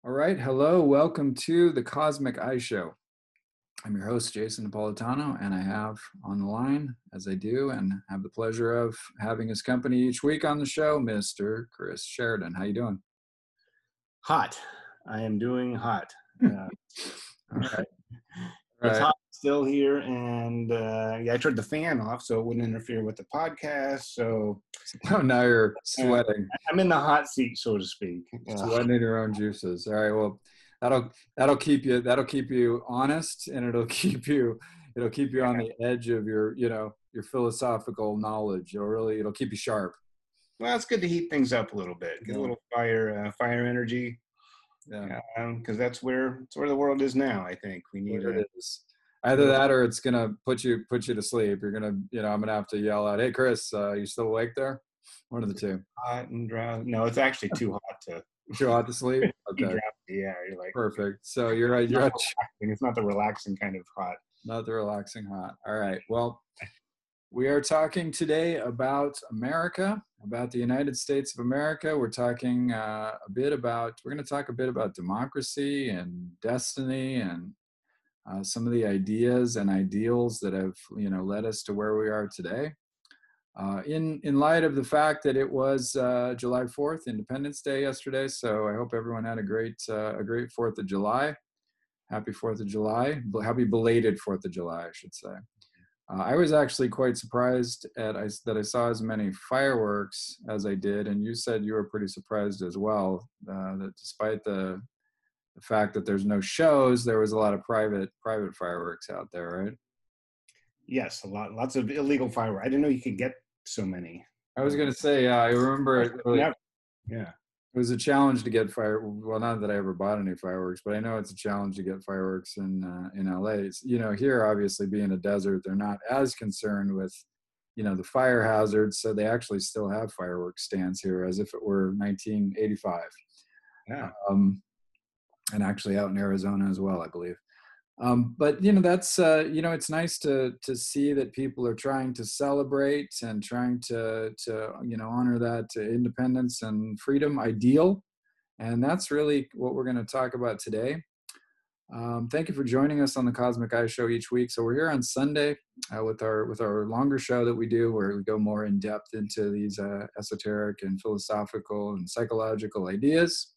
All right. Hello. Welcome to the Cosmic Eye Show. I'm your host, Jason Napolitano, and I have on the line, as I do, and have the pleasure of having his company each week on the show, Mr. Chris Sheridan. How you doing? Hot. I am doing hot. All right. It's hot still here, and I turned the fan off so it wouldn't interfere with the podcast. So Oh, now you're sweating. I'm in the hot seat, so to speak. Sweating in your own juices. All right. Well, that'll keep you honest, and it'll keep you on the edge of your philosophical knowledge. It'll keep you sharp. Well, it's good to heat things up a little bit, get a little fire energy. Yeah, because that's where the world is now. I think we need it is. Either that, or it's gonna put you to sleep. You're gonna, I'm gonna have to yell out, "Hey, Chris, you still awake there?" One of the two. Hot and dry. No, it's actually too hot to. Too hot to sleep. Okay. Yeah, you're like Perfect. So you're right. You're it's not the relaxing kind of hot. Not the relaxing hot. All right. Well, we are talking today about America, about the United States of America. We're talking we're going to talk a bit about democracy and destiny and some of the ideas and ideals that have, led us to where we are today. In light of the fact that it was July 4th, Independence Day yesterday, so I hope everyone had a great 4th of July. Happy 4th of July. Happy belated 4th of July, I should say. I was actually quite surprised that I saw as many fireworks as I did, and you said you were pretty surprised as well, that despite the fact that there's no shows, there was a lot of private fireworks out there, right? Yes, lots of illegal fireworks. I didn't know you could get so many. I was going to say, I remember yeah. It was a challenge to get well, not that I ever bought any fireworks, but I know it's a challenge to get fireworks in LA. Here, obviously being a desert, they're not as concerned with, the fire hazards. So they actually still have fireworks stands here as if it were 1985. Yeah. And actually out in Arizona as well, I believe. But that's it's nice to see that people are trying to celebrate and trying to honor that independence and freedom ideal, and that's really what we're going to talk about today. Thank you for joining us on the Cosmic Eye Show each week. So we're here on Sunday with our longer show that we do, where we go more in depth into these esoteric and philosophical and psychological ideas.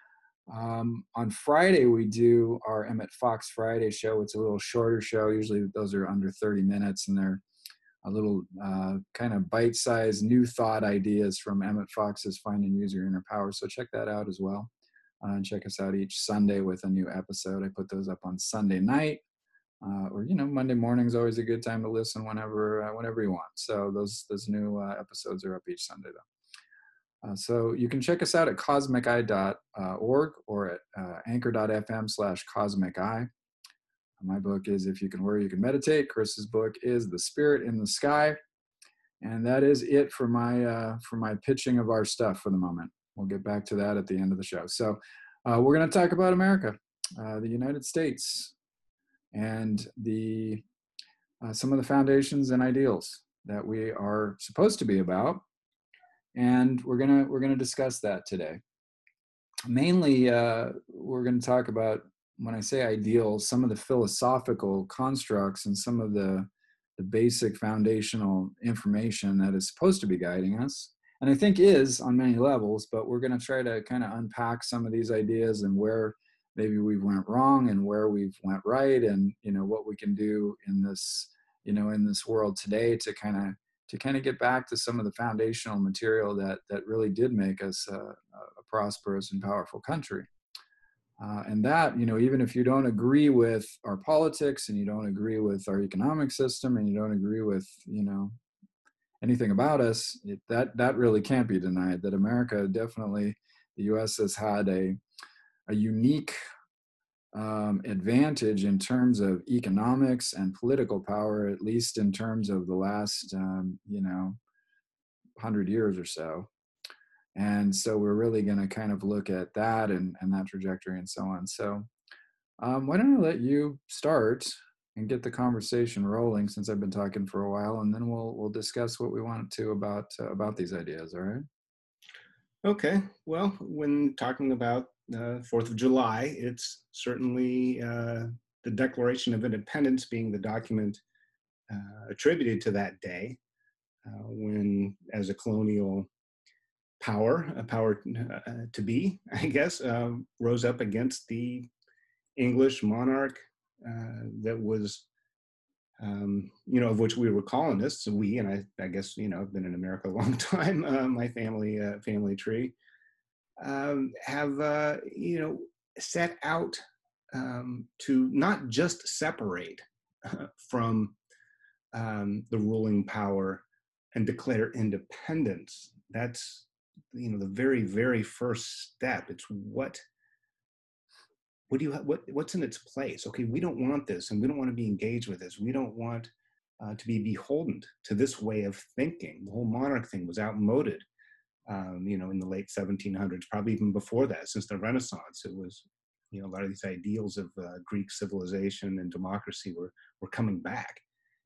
On Friday, we do our Emmett Fox Friday show. It's a little shorter show. Usually those are under 30 minutes, and they're a little kind of bite-sized new thought ideas from Emmett Fox's Find and Use Your Inner Power. So check that out as well. And check us out each Sunday with a new episode. I put those up on Sunday night. Or Monday morning is always a good time to listen whenever you want. So those new episodes are up each Sunday, though. So you can check us out at cosmiceye.org or at anchor.fm/cosmiceye. My book is If You Can Worry, You Can Meditate. Chris's book is The Spirit in the Sky. And that is it for my pitching of our stuff for the moment. We'll get back to that at the end of the show. So we're going to talk about America, the United States, and some of the foundations and ideals that we are supposed to be about. And we're gonna discuss that today. Mainly, we're going to talk about, when I say ideals, some of the philosophical constructs and some of the basic foundational information that is supposed to be guiding us, and I think is on many levels. But we're going to try to kind of unpack some of these ideas and where maybe we went wrong and where we've went right, and what we can do in this world today to kind of get back to some of the foundational material that really did make us a prosperous and powerful country. And that, even if you don't agree with our politics and you don't agree with our economic system and you don't agree with, anything about us, that really can't be denied, that America, definitely the U.S. has had a unique advantage in terms of economics and political power, at least in terms of the last 100 years or so. And so we're really going to kind of look at that and that trajectory and so on. So why don't I let you start and get the conversation rolling, since I've been talking for a while, and then we'll discuss what we want to about these ideas. All right. Okay. Well, when talking about 4th of July. It's certainly the Declaration of Independence being the document attributed to that day when, as a colonial power, a power to be, I guess, rose up against the English monarch that was, of which we were colonists. We, and I guess, I've been in America a long time. My family tree have, set out to not just separate from the ruling power and declare independence. That's, the very, very first step. It's what's in its place? Okay, we don't want this, and we don't want to be engaged with this. We don't want to be beholden to this way of thinking. The whole monarch thing was outmoded, in the late 1700s, probably even before that, since the Renaissance. It was, a lot of these ideals of Greek civilization and democracy were coming back.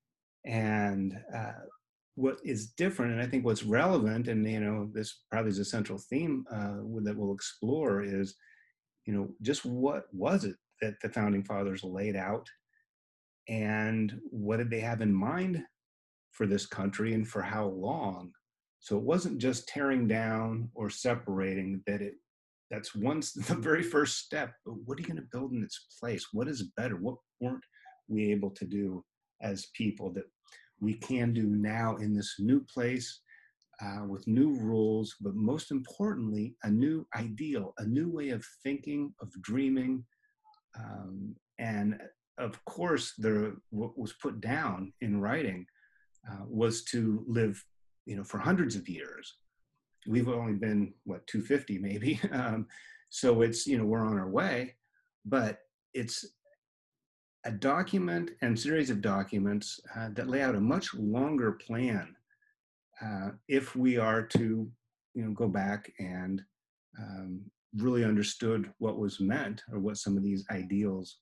And what is different, and I think what's relevant, and this probably is a central theme that we'll explore, is just what was it that the founding fathers laid out, and what did they have in mind for this country, and for how long? So it wasn't just tearing down or separating. That's the very first step. But what are you going to build in its place? What is better? What weren't we able to do as people that we can do now in this new place, with new rules, but most importantly, a new ideal, a new way of thinking, of dreaming. And of course, what was put down in writing was to live, for hundreds of years. We've only been, 250 maybe. So it's, we're on our way, but it's a document and series of documents that lay out a much longer plan if we are to, go back and really understood what was meant, or what some of these ideals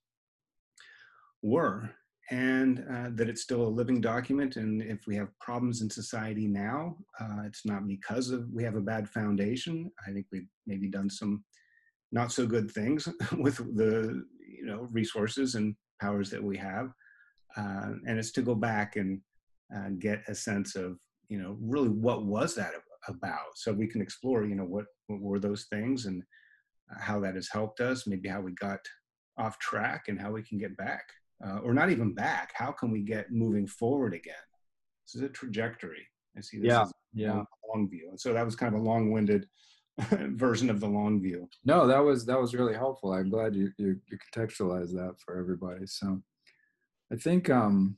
were, and that it's still a living document. And if we have problems in society now, it's not because we have a bad foundation. I think we've maybe done some not so good things with the resources and powers that we have, and it's to go back and get a sense of really what was that about, so we can explore what were those things, and how that has helped us, maybe how we got off track, and how we can get back, or not even back. How can we get moving forward again? This is a trajectory. I see this as a long view, and so that was kind of a long-winded version of the long view. No, that was really helpful. I'm glad you contextualized that for everybody. So I think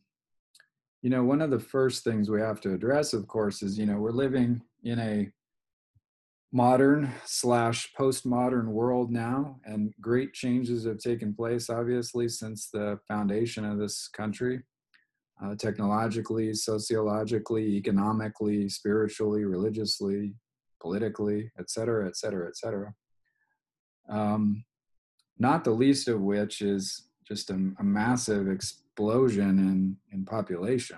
one of the first things we have to address, of course, is we're living in a modern / postmodern world now, and great changes have taken place, obviously, since the foundation of this country, technologically, sociologically, economically, spiritually, religiously, politically, et cetera, et cetera, et cetera. Not the least of which is just a massive explosion in population.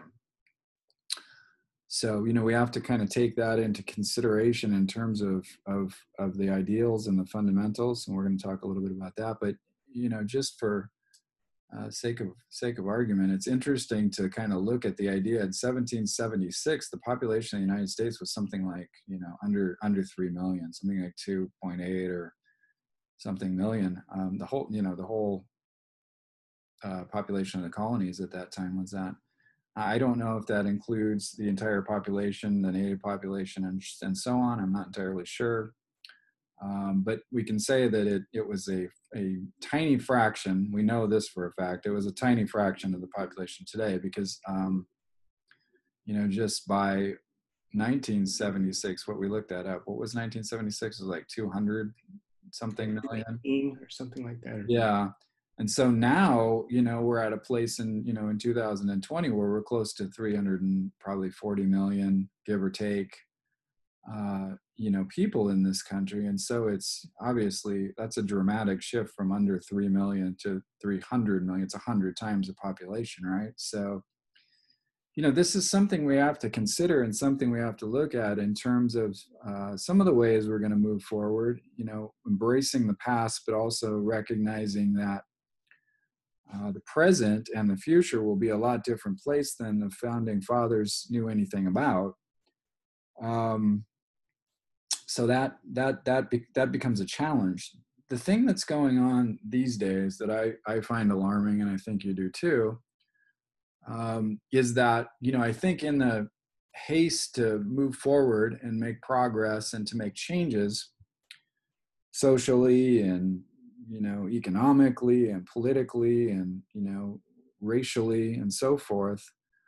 So, we have to kind of take that into consideration in terms of the ideals and the fundamentals, and we're going to talk a little bit about that. But, just for sake of argument, it's interesting to kind of look at the idea. In 1776, the population of the United States was something like, under 3 million, something like 2.8 or something million. The whole population of the colonies at that time was that. I don't know if that includes the entire population, the native population, and so on. I'm not entirely sure. But we can say that it was a tiny fraction. We know this for a fact. It was a tiny fraction of the population today, because, just by 1976, what we looked that up, what was 1976? It was like 200 something million. Or something like that. Yeah. And so now, we're at a place in 2020 where we're close to 340 million, give or take, people in this country. And so it's obviously, that's a dramatic shift from under 3 million to 300 million. It's 100 times the population, right? So This is something we have to consider and something we have to look at in terms of some of the ways we're going to move forward, embracing the past, but also recognizing that the present and the future will be a lot different place than the founding fathers knew anything about. Um, so that becomes a challenge. The thing that's going on these days that I find alarming, and I think you do too, is that I think in the haste to move forward and make progress and to make changes socially and economically and politically and racially and so forth,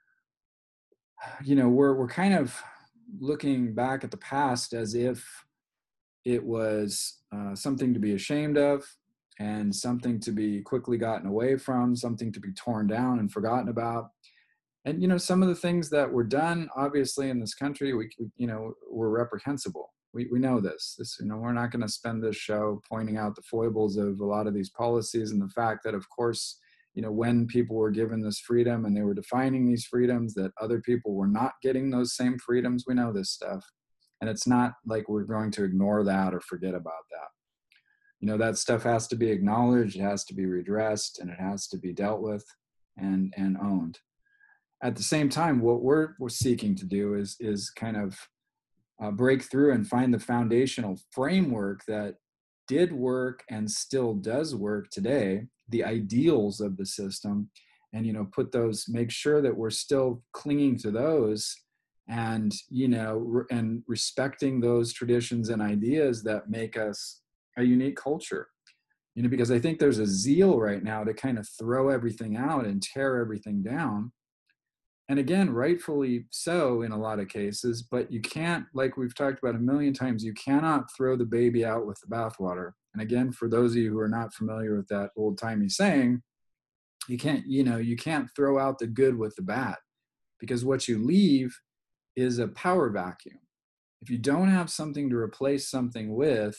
we're kind of looking back at the past as if it was something to be ashamed of and something to be quickly gotten away from, something to be torn down and forgotten about. And some of the things that were done obviously in this country, were reprehensible. We know this we're not going to spend this show pointing out the foibles of a lot of these policies, and the fact that, of course, when people were given this freedom and they were defining these freedoms, that other people were not getting those same freedoms. We know this stuff, and it's not like we're going to ignore that or forget about that. That stuff has to be acknowledged, it has to be redressed, and it has to be dealt with and owned. At the same time, what we're seeking to do is kind of break through and find the foundational framework that did work and still does work today, the ideals of the system, and put those, make sure that we're still clinging to those, and and respecting those traditions and ideas that make us a unique culture. Because I think there's a zeal right now to kind of throw everything out and tear everything down. And again, rightfully so in a lot of cases, but you can't, like we've talked about a million times, you cannot throw the baby out with the bathwater. And again, for those of you who are not familiar with that old timey saying, you can't throw out the good with the bad, because what you leave is a power vacuum. If you don't have something to replace something with,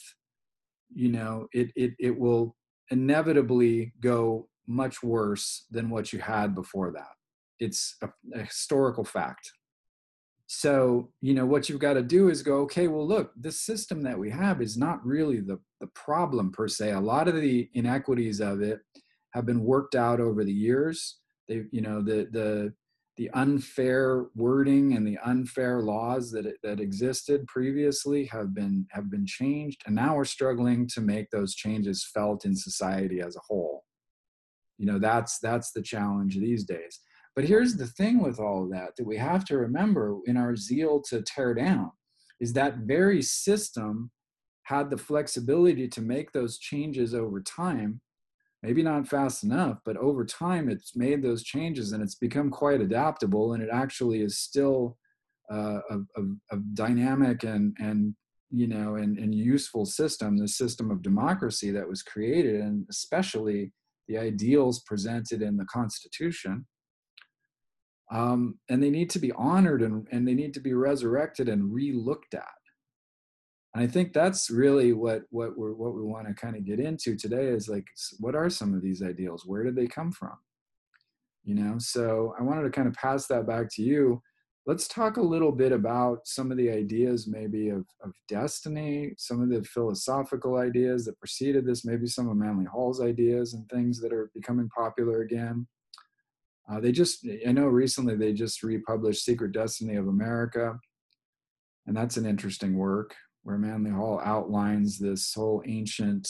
it will inevitably go much worse than what you had before that. It's a historical fact. So, what you've got to do is go, okay, well, look, this system that we have is not really the problem per se. A lot of the inequities of it have been worked out over the years. They, the unfair wording and the unfair laws that existed previously have been changed, and now we're struggling to make those changes felt in society as a whole. That's the challenge these days. But here's the thing with all of that we have to remember in our zeal to tear down, is that very system had the flexibility to make those changes over time. Maybe not fast enough, but over time it's made those changes, and it's become quite adaptable, and it actually is still a dynamic and useful system, the system of democracy that was created, and especially the ideals presented in the Constitution. And they need to be honored, and they need to be resurrected and re-looked at. And I think that's really what we want to kind of get into today, is like, what are some of these ideals? Where did they come from? So I wanted to kind of pass that back to you. Let's talk a little bit about some of the ideas maybe of destiny, some of the philosophical ideas that preceded this, maybe some of Manly Hall's ideas and things that are becoming popular again. I know recently they just republished Secret Destiny of America, and that's an interesting work where Manly Hall outlines this whole ancient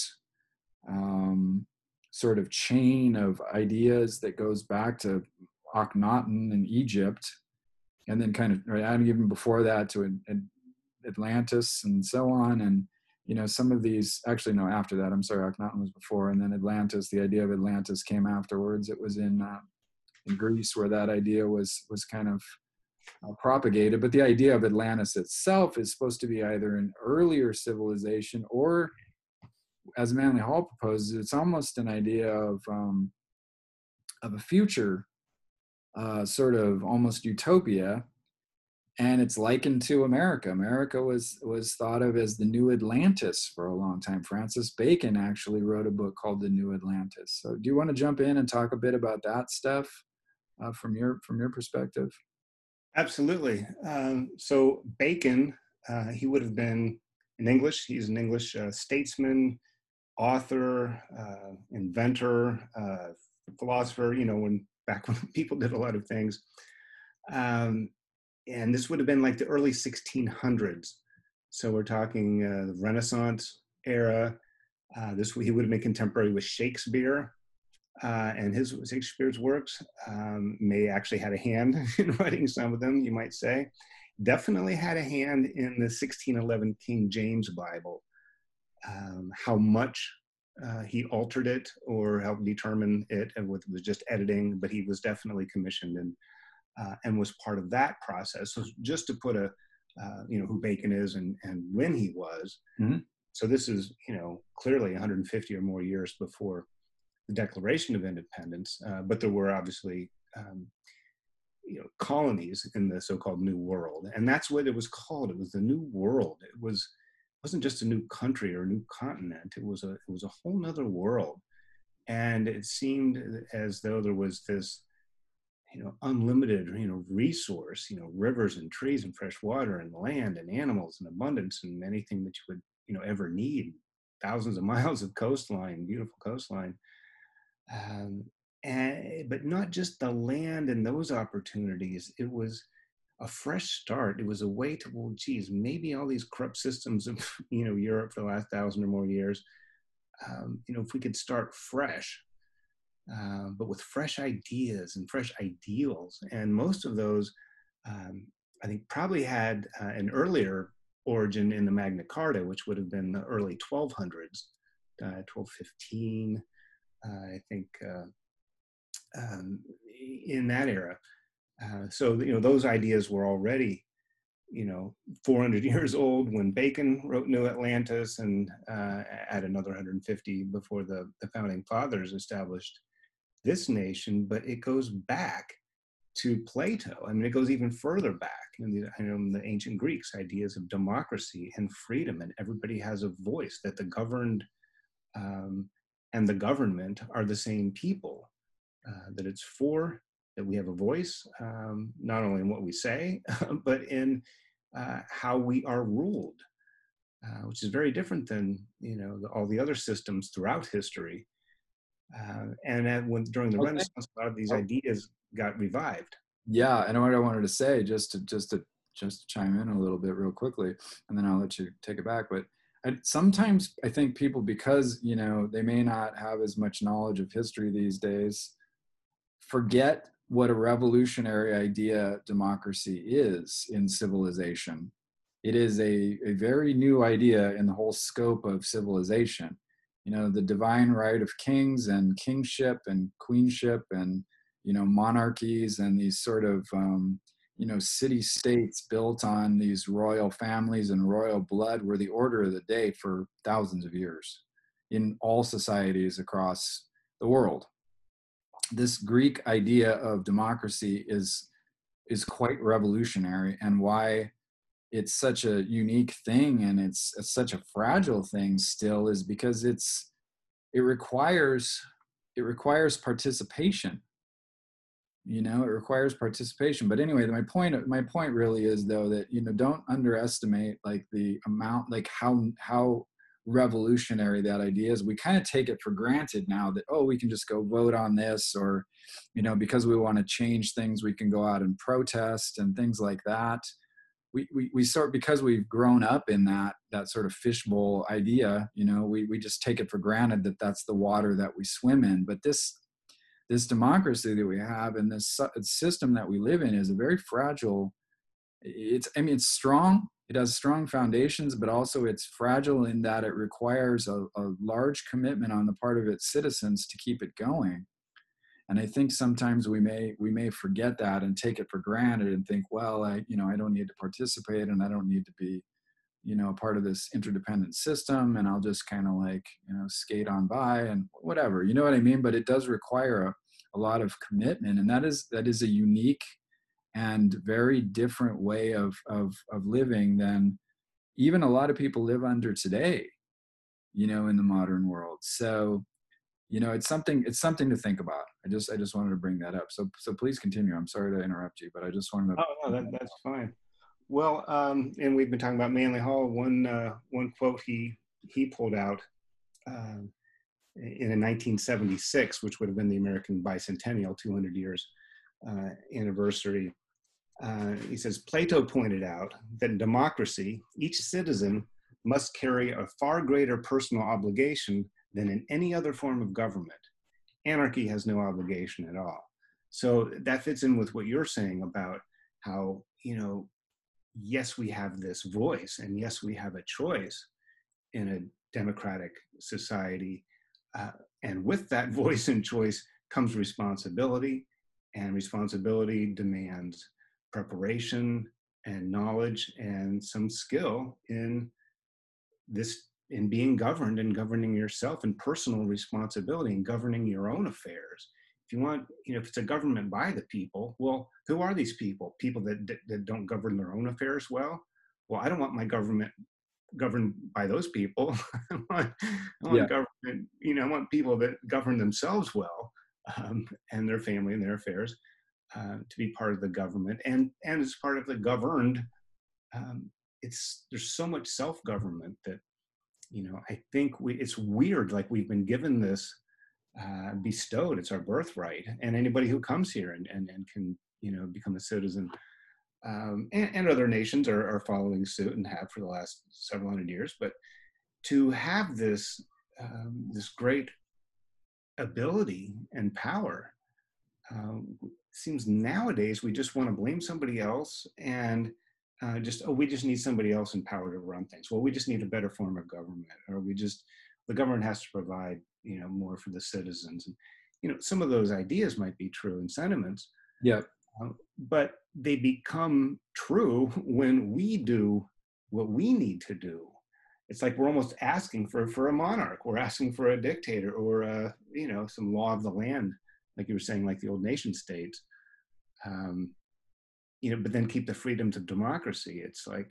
sort of chain of ideas that goes back to Akhenaten in Egypt, and then kind of even before that to Atlantis and so on. And some of these, actually no, after that, I'm sorry, Akhenaten was before, and then Atlantis, the idea of Atlantis came afterwards. It was in Greece where that idea was kind of propagated. But the idea of Atlantis itself is supposed to be either an earlier civilization, or, as Manly Hall proposes, it's almost an idea of a future sort of almost utopia, and it's likened to America. America was thought of as the New Atlantis for a long time. Francis Bacon actually wrote a book called The New Atlantis. So do you want to jump in and talk a bit about that stuff from your perspective? Absolutely. So Bacon, he would have been in English. He's an English statesman, author, inventor, philosopher. You know, when back when people did a lot of things. Um, and this would have been like the early 1600s. So we're talking the Renaissance era. This he would have been contemporary with Shakespeare, and his Shakespeare's works may actually had a hand in writing some of them. You might say, definitely had a hand in the 1611 King James Bible. How much he altered it or helped determine it, and was just editing, but he was definitely commissioned and was part of that process. So just to put a you know, who Bacon is and when he was. Mhm. So this is, you know, clearly 150 or more years before the Declaration of Independence, but there were obviously you know, colonies in the so-called New World, and that's what it was called. It was the New World. Wasn't just a new country or a new continent. It was a whole nother world, and it seemed as though there was this, you know, unlimited, you know, resource, you know, rivers and trees and fresh water and land and animals and abundance and anything that you would, you know, ever need. Thousands of miles of coastline, beautiful coastline. um, but not just the land and those opportunities. It was a fresh start. It was a way to, well, geez, maybe all these corrupt systems of you know, Europe for the last 1,000 or more years, you know, if we could start fresh, but with fresh ideas and fresh ideals. And most of those, um, I think, probably had an earlier origin in the Magna Carta, which would have been the early 1200s, 1215, I think, um, in that era. So, you know, those ideas were already, you know, 400 years old when Bacon wrote New Atlantis, and add another 150 before the founding fathers established this nation. But it goes back to Plato. I mean, it goes even further back in the ancient Greeks, ideas of democracy and freedom, and everybody has a voice, that the governed um, and the government are the same people, that it's for, that we have a voice, not only in what we say, but in how we are ruled, which is very different than, you know, all the other systems throughout history. During the Okay. Renaissance, a lot of these Oh, ideas got revived. yeah, and what I wanted to say, just to chime in a little bit real quickly, and then I'll let you take it back. But sometimes I think people, because you know they may not have as much knowledge of history these days, forget what a revolutionary idea democracy is in civilization. It is a very new idea in the whole scope of civilization. You know, the divine right of kings and kingship and queenship and, you know, monarchies and these sort of, you know, city states built on these royal families and royal blood were the order of the day for thousands of years in all societies across the world. This Greek idea of democracy is quite revolutionary, and why it's such a unique thing and it's such a fragile thing still is because it requires it requires participation. You know, it requires participation. But anyway, my point really is, though, that, you know, don't underestimate like the amount, like how revolutionary that idea is. We kind of take it for granted now that, oh, we can just go vote on this, or, you know, because we want to change things we can go out and protest and things like that. We sort, because we've grown up in that sort of fishbowl idea, you know, we just take it for granted that that's the water that we swim in. But this democracy that we have and this system that we live in is a very fragile. I mean, it's strong, it has strong foundations, but also it's fragile in that it requires a large commitment on the part of its citizens to keep it going. And I think sometimes we may forget that and take it for granted and think, well, I don't need to participate and I don't need to be, you know, a part of this interdependent system, and I'll just kind of like, you know, skate on by and whatever, you know what I mean? But it does require a lot of commitment, and that is a unique and very different way of living than even a lot of people live under today, you know, in the modern world. So it's something to think about. I just wanted to bring that up. So please continue. I'm sorry to interrupt you, but I just wanted to. Oh no, that's fine. Well, and we've been talking about Manly Hall. One quote he pulled out uh, in 1976, which would have been the American bicentennial, 200 years anniversary. He says, Plato pointed out that in democracy, each citizen must carry a far greater personal obligation than in any other form of government. Anarchy has no obligation at all. So that fits in with what you're saying about how, yes, we have this voice, and yes, we have a choice in a democratic society. And with that voice and choice comes responsibility, and responsibility demands preparation and knowledge and some skill in being governed and governing yourself, and personal responsibility and governing your own affairs. If you want, if it's a government by the people, well, who are these people? People that don't govern their own affairs well? Well, I don't want my government governed by those people. I want government, I want people that govern themselves well, and their family and their affairs, to be part of the government, and as part of the governed. There's so much self-government that, I think it's weird, like we've been given this bestowed. It's our birthright, and anybody who comes here and can, become a citizen, and other nations are following suit and have for the last several hundred years. But to have this great ability and power, seems nowadays we just want to blame somebody else, and we just need somebody else in power to run things. Well, we just need a better form of government, or the government has to provide, more for the citizens. And, some of those ideas might be true in sentiments. Yeah. But they become true when we do what we need to do. It's like we're almost asking for a monarch. We're asking for a dictator, or some law of the land, like you were saying, like the old nation states. But then keep the freedoms of democracy. It's like,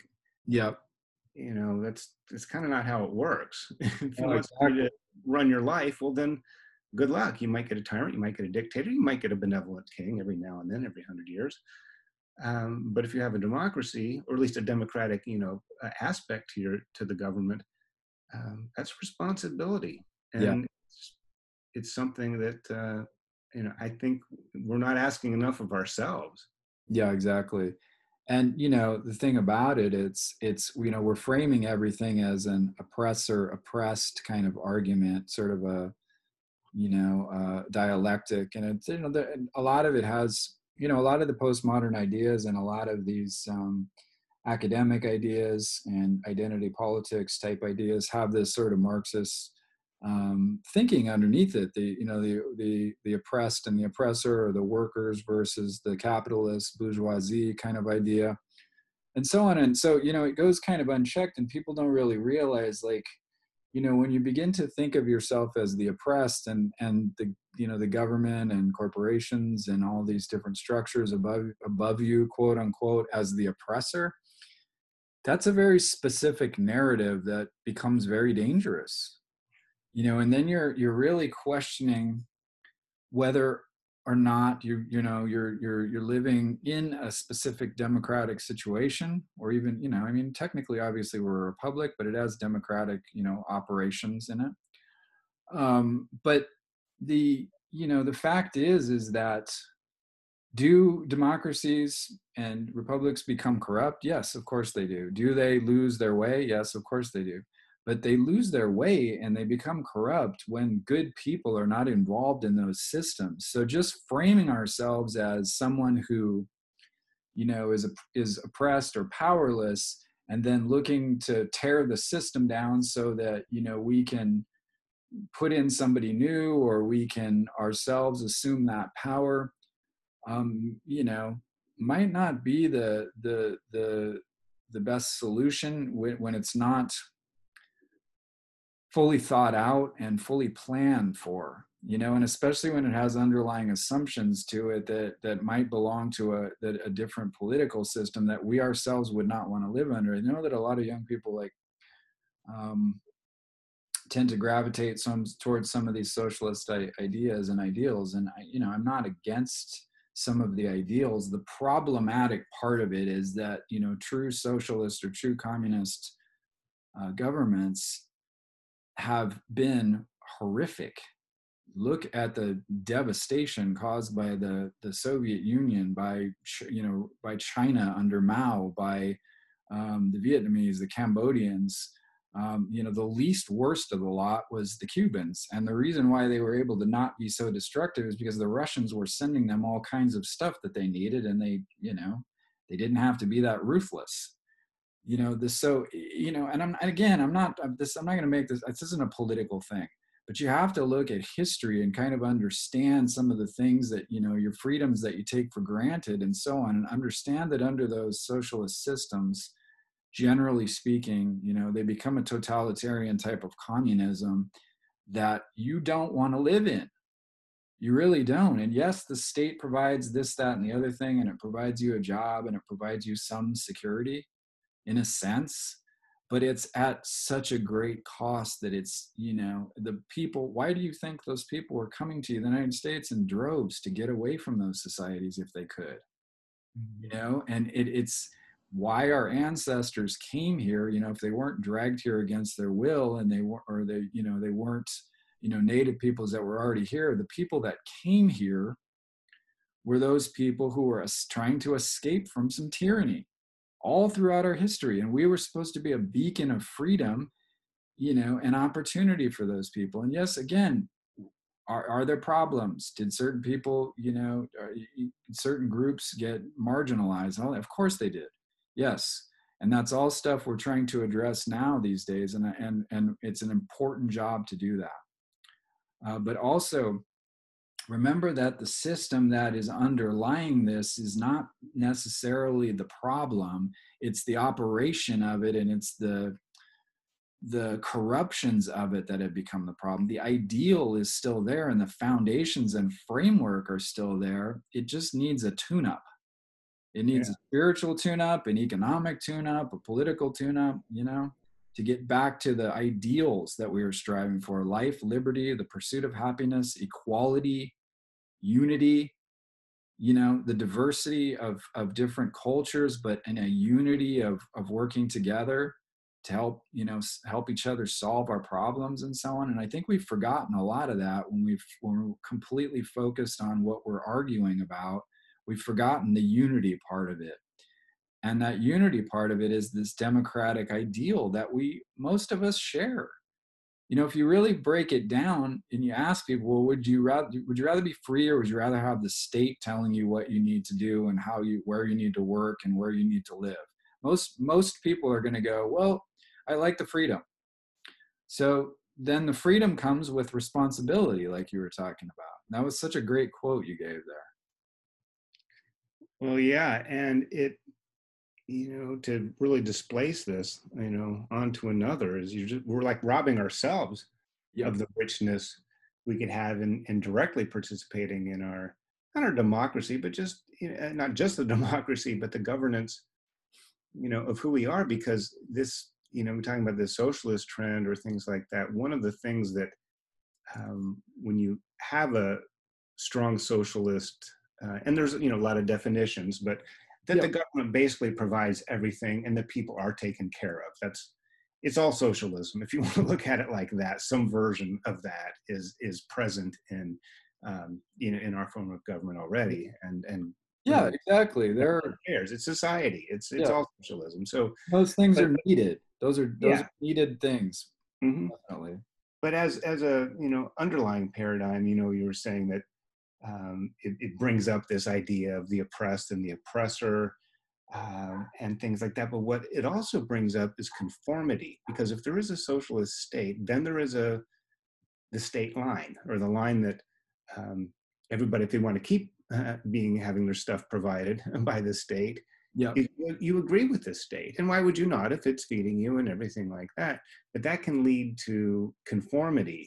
that's kind of not how it works. If you want to run your life, well, then good luck. You might get a tyrant, you might get a dictator, you might get a benevolent king every now and then, every 100 years. But if you have a democracy, or at least a democratic, aspect to the government, that's responsibility. And it's something that, I think we're not asking enough of ourselves. Yeah, exactly. And, the thing about it, it's, we're framing everything as an oppressor, oppressed kind of argument, sort of a, dialectic. And it's, a lot of it has, a lot of the postmodern ideas and a lot of these academic ideas and identity politics type ideas have this sort of Marxist thinking underneath it. The oppressed and the oppressor, or the workers versus the capitalist bourgeoisie kind of idea, and so on. And so, it goes kind of unchecked, and people don't really realize, like, when you begin to think of yourself as the oppressed, and the government and corporations and all these different structures above you, quote unquote, as the oppressor, that's a very specific narrative that becomes very dangerous. And then you're really questioning whether or not you're living in a specific democratic situation, or even, technically, obviously we're a republic, but it has democratic, operations in it. But the fact is that, do democracies and republics become corrupt? Yes, of course they do. Do they lose their way? Yes, of course they do. But they lose their way and they become corrupt when good people are not involved in those systems. So just framing ourselves as someone who, is oppressed or powerless, and then looking to tear the system down so that, we can put in somebody new, or we can ourselves assume that power, might not be the best solution when it's not fully thought out and fully planned for, and especially when it has underlying assumptions to it that might belong to a different political system that we ourselves would not want to live under. I know that a lot of young people, like, tend to gravitate towards some of these socialist ideas and ideals. And I'm not against some of the ideals. The problematic part of it is that true socialist or true communist governments have been horrific. Look at the devastation caused by the Soviet Union, by China under Mao, by the Vietnamese, the Cambodians. The least worst of the lot was the Cubans. And the reason why they were able to not be so destructive is because the Russians were sending them all kinds of stuff that they needed, and they didn't have to be that ruthless. And I'm not going to make this isn't a political thing, but you have to look at history and kind of understand some of the things that, your freedoms that you take for granted and so on, and understand that under those socialist systems, generally speaking, they become a totalitarian type of communism that you don't want to live in. You really don't. And yes, the state provides this, that, and the other thing, and it provides you a job and it provides you some security in a sense, but it's at such a great cost that it's, the people, why do you think those people were coming to the United States in droves to get away from those societies if they could? And it's why our ancestors came here, if they weren't dragged here against their will, and they weren't, native peoples that were already here. The people that came here were those people who were trying to escape from some tyranny all throughout our history. And we were supposed to be a beacon of freedom, and opportunity for those people. And yes, again, are there problems? Did certain people, certain groups get marginalized? Of course they did. Yes. And that's all stuff we're trying to address now these days. And it's an important job to do that. But also, remember that the system that is underlying this is not necessarily the problem. It's the operation of it, and it's the corruptions of it that have become the problem. The ideal is still there, and the foundations and framework are still there. It just needs a tune-up. It needs a spiritual tune-up, an economic tune-up, a political tune-up, to get back to the ideals that we are striving for: life, liberty, the pursuit of happiness, equality, unity, the diversity of different cultures, but in a unity of working together to help each other solve our problems and so on. And I think we've forgotten a lot of that when we're completely focused on what we're arguing about. We've forgotten the unity part of it. And that unity part of it is this democratic ideal that most of us share. If you really break it down and you ask people, well, would you rather be free, or would you rather have the state telling you what you need to do and where you need to work and where you need to live? Most people are going to go, well, I like the freedom. So then the freedom comes with responsibility, like you were talking about. And that was such a great quote you gave there. Well, yeah. And it, to really displace this, onto another is we're like robbing ourselves of the richness we could have in directly participating in not our democracy, but just, not just the democracy, but the governance, of who we are. Because this, we're talking about the socialist trend or things like that. One of the things that when you have a strong socialist, and there's, a lot of definitions, but that the government basically provides everything and the people are taken care of. It's all socialism. If you want to look at it like that, some version of that is present in, in our form of government already. And yeah, exactly. It's society. It's all socialism. So those things are needed. Those are needed things. Mm-hmm. Definitely. But as a, underlying paradigm, you were saying that it brings up this idea of the oppressed and the oppressor, and things like that. But what it also brings up is conformity, because if there is a socialist state, then there is the state line, or the line that everybody, if they want to keep having their stuff provided by the state, you agree with the state. And why would you not, if it's feeding you and everything like that? But that can lead to conformity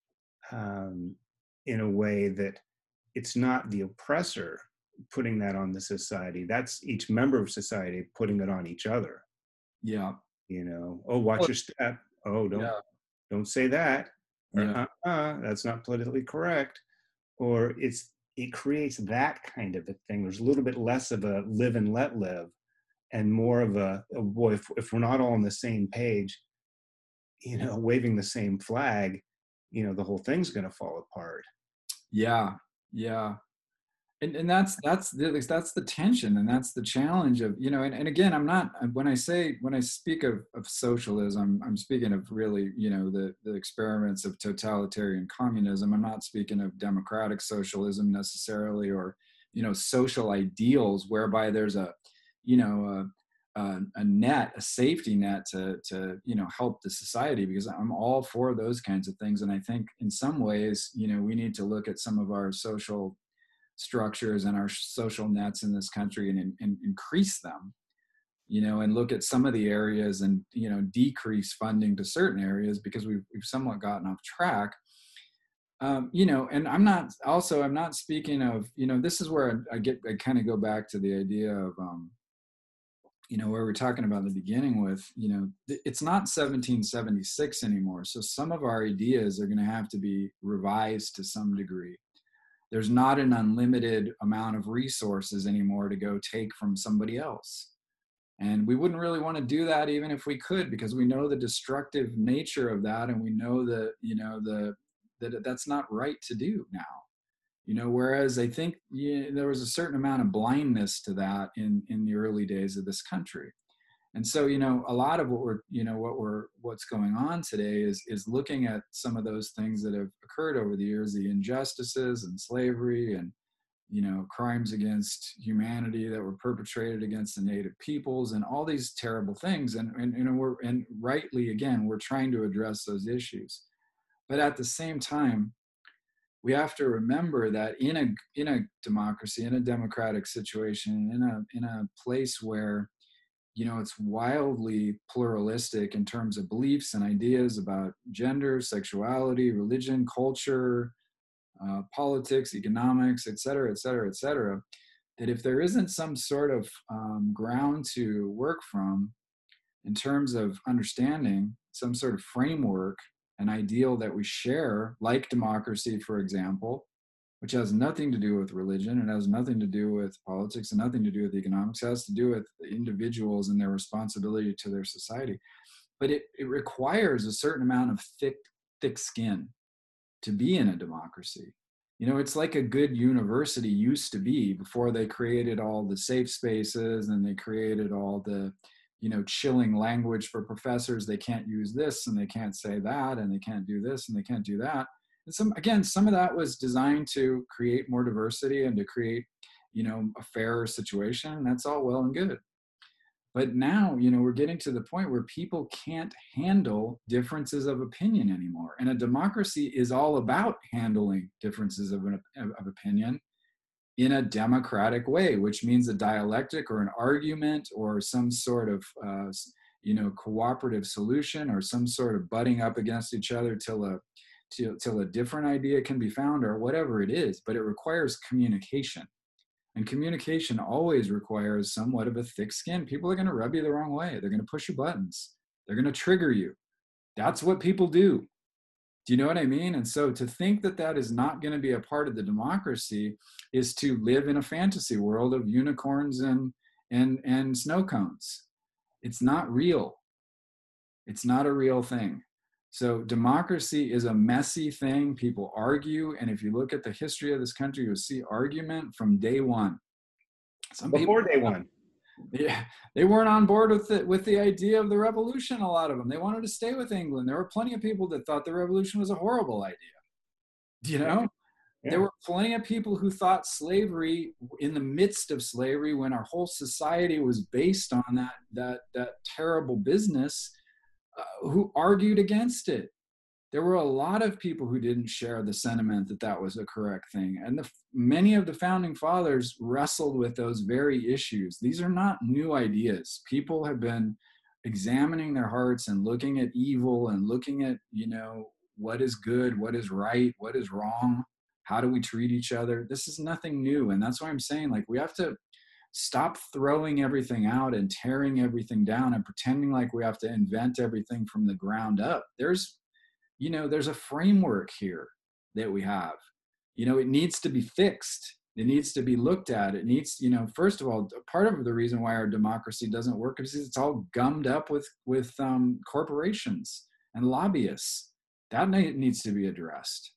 in a way that it's not the oppressor putting that on the society. That's each member of society putting it on each other. Yeah. Oh, watch your step. Oh, don't. don't say that, or Yeah. that's not politically correct, or it creates that kind of a thing. There's a little bit less of a live and let live, and more of a, oh boy, if we're not all on the same page, waving the same flag, the whole thing's going to fall apart. Yeah. Yeah. And that's the tension, and that's the challenge of, and again, I'm not, when I speak of socialism, I'm speaking of really, the experiments of totalitarian communism. I'm not speaking of democratic socialism necessarily, or social ideals whereby there's you know a safety net to help the society, because I'm all for those kinds of things. And I think in some ways, we need to look at some of our social structures and our social nets in this country, and increase them, and look at some of the areas, and decrease funding to certain areas, because we've somewhat gotten off track. And I'm not speaking of, this is where I kind of go back to the idea of, where we're talking about in the beginning with, it's not 1776 anymore. So some of our ideas are going to have to be revised to some degree. There's not an unlimited amount of resources anymore to go take from somebody else. And we wouldn't really want to do that even if we could, because we know the destructive nature of that. And we know that, that that's not right to do now. Whereas I think there was a certain amount of blindness to that in the early days of this country. And so, a lot of what's going on today is looking at some of those things that have occurred over the years, the injustices and slavery, and, crimes against humanity that were perpetrated against the native peoples, and all these terrible things. And rightly, again, we're trying to address those issues. But at the same time, we have to remember that in a democracy, in a democratic situation, in a place where, it's wildly pluralistic in terms of beliefs and ideas about gender, sexuality, religion, culture, politics, economics, et cetera, et cetera, et cetera, that if there isn't some sort of ground to work from in terms of understanding, some sort of framework, an ideal that we share, like democracy, for example, which has nothing to do with religion, and has nothing to do with politics, and nothing to do with economics. It has to do with individuals and their responsibility to their society. But it requires a certain amount of thick skin to be in a democracy. It's like a good university used to be before they created all the safe spaces, and they created all the, chilling language for professors. They can't use this, and they can't say that, and they can't do this, and they can't do that. And some of that was designed to create more diversity and to create, a fairer situation. And that's all well and good. But now, we're getting to the point where people can't handle differences of opinion anymore. And a democracy is all about handling differences of opinion in a democratic way, which means a dialectic or an argument or some sort of, cooperative solution, or some sort of butting up against each other till a different idea can be found, or whatever it is. But it requires communication. And communication always requires somewhat of a thick skin. People are going to rub you the wrong way. They're going to push your buttons. They're going to trigger you. That's what people do. Do you know what I mean? And so to think that that is not going to be a part of the democracy is to live in a fantasy world of unicorns and snow cones. It's not real. It's not a real thing. So democracy is a messy thing. People argue. And if you look at the history of this country, you'll see argument from day one. Before day one. Yeah, they weren't on board with the idea of the revolution. A lot of them, they wanted to stay with England. There were plenty of people that thought the revolution was a horrible idea. Yeah. There were plenty of people who thought slavery, in the midst of slavery, when our whole society was based on that terrible business, who argued against it. There were a lot of people who didn't share the sentiment that that was a correct thing. And many of the founding fathers wrestled with those very issues. These are not new ideas. People have been examining their hearts and looking at evil and looking at, what is good, what is right, what is wrong, how do we treat each other. This is nothing new. And that's why I'm saying, we have to stop throwing everything out and tearing everything down and pretending like we have to invent everything from the ground up. There's there's a framework here that we have. It needs to be fixed. It needs to be looked at. It needs, first of all, part of the reason why our democracy doesn't work is it's all gummed up with corporations and lobbyists. That needs to be addressed.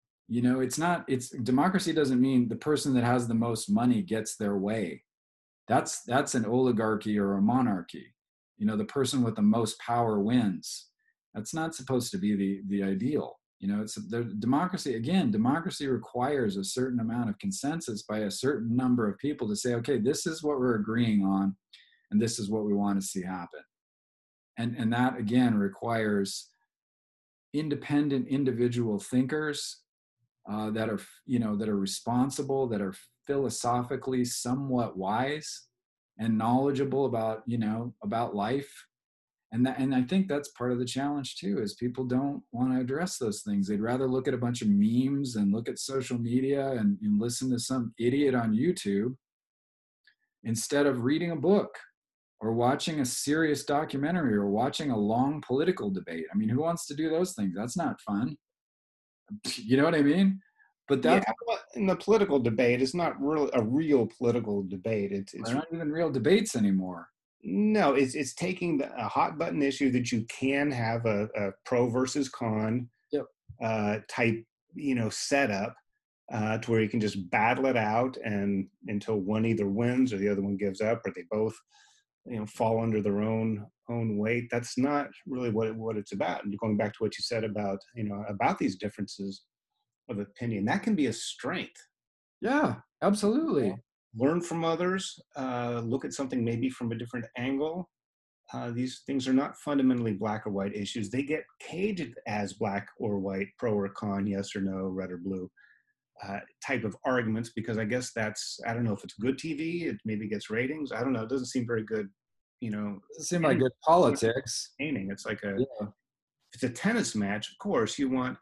It's democracy doesn't mean the person that has the most money gets their way. That's an oligarchy or a monarchy. The person with the most power wins. That's not supposed to be the ideal. It's the democracy. Again, democracy requires a certain amount of consensus by a certain number of people to say, okay, this is what we're agreeing on, and this is what we want to see happen. And that again requires independent individual thinkers that are responsible, that are philosophically somewhat wise and knowledgeable about life. And I think that's part of the challenge too, is people don't want to address those things. They'd rather look at a bunch of memes and look at social media and listen to some idiot on YouTube instead of reading a book or watching a serious documentary or watching a long political debate. I mean, who wants to do those things? That's not fun. You know what I mean? But that's in the political debate, it's not really a real political debate. It's not even real debates anymore. No, it's taking a hot button issue that you can have a pro versus con type, setup to where you can just battle it out and until one either wins or the other one gives up, or they both, fall under their own weight. That's not really what it's about. And going back to what you said about, about these differences of opinion, that can be a strength. Yeah, absolutely. Learn from others, look at something maybe from a different angle. These things are not fundamentally black or white issues. They get caged as black or white, pro or con, yes or no, red or blue type of arguments, because I guess I don't know if it's good TV, it maybe gets ratings. I don't know. It doesn't seem very good, It doesn't seem like good politics. It's like if it's a tennis match, of course, you want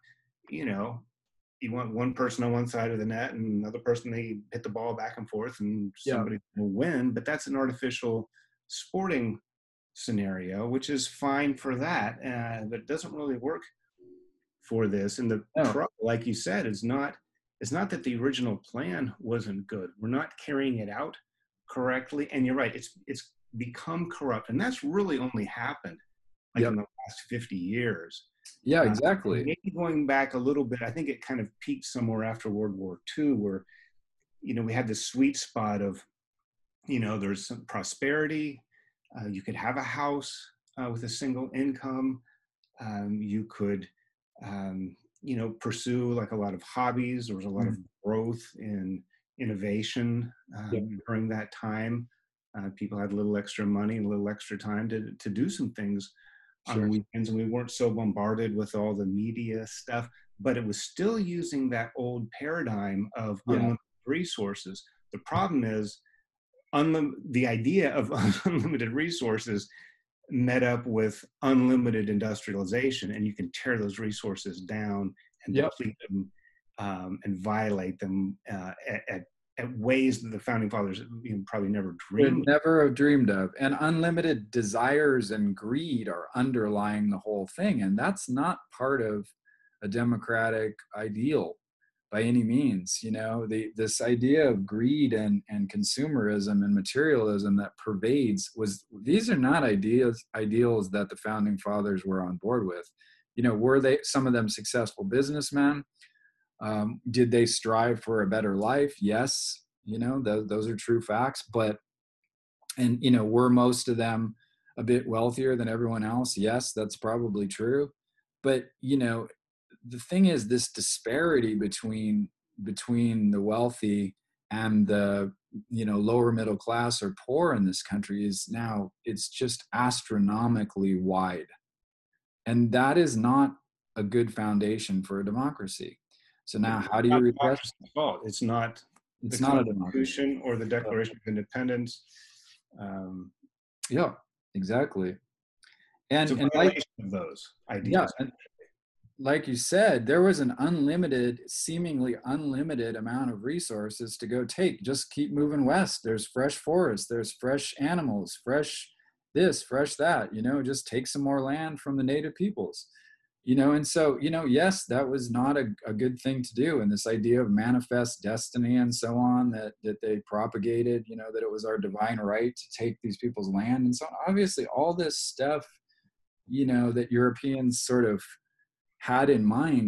one person on one side of the net and another person, they hit the ball back and forth and somebody will win. But that's an artificial sporting scenario, which is fine for that. But it doesn't really work for this. And the trouble, like you said, is not that the original plan wasn't good. We're not carrying it out correctly. And you're right, it's become corrupt. And that's really only happened in the last 50 years. Yeah, exactly. Maybe going back a little bit, I think it kind of peaked somewhere after World War II, where, we had this sweet spot of, there's some prosperity. You could have a house with a single income. You could, pursue like a lot of hobbies. There was a lot of growth in innovation during that time. People had a little extra money and a little extra time to do some things on weekends, and we weren't so bombarded with all the media stuff, but it was still using that old paradigm of unlimited resources. The problem is the idea of unlimited resources met up with unlimited industrialization, and you can tear those resources down and deplete them and violate them at ways that the founding fathers probably never dreamed. Would never have dreamed of. And unlimited desires and greed are underlying the whole thing. And that's not part of a democratic ideal by any means. This idea of greed and consumerism and materialism that pervades these are not ideals that the founding fathers were on board with. Were some of them successful businessmen? Did they strive for a better life? Yes. Those are true facts, were most of them a bit wealthier than everyone else? Yes, that's probably true. But, the thing is, this disparity between the wealthy and the, lower middle class or poor in this country it's just astronomically wide. And that is not a good foundation for a democracy. So now, how do you repress? It's not the Constitution or the Declaration of Independence. Yeah, exactly. And it's a violation of those ideas. Yeah, like you said, there was an seemingly unlimited amount of resources to go take. Just keep moving west. There's fresh forests, there's fresh animals, fresh this, fresh that. Just take some more land from the native peoples. And so, yes, that was not a good thing to do. And this idea of manifest destiny and so on that they propagated, that it was our divine right to take these people's land and so on. Obviously, all this stuff, that Europeans sort of had in mind,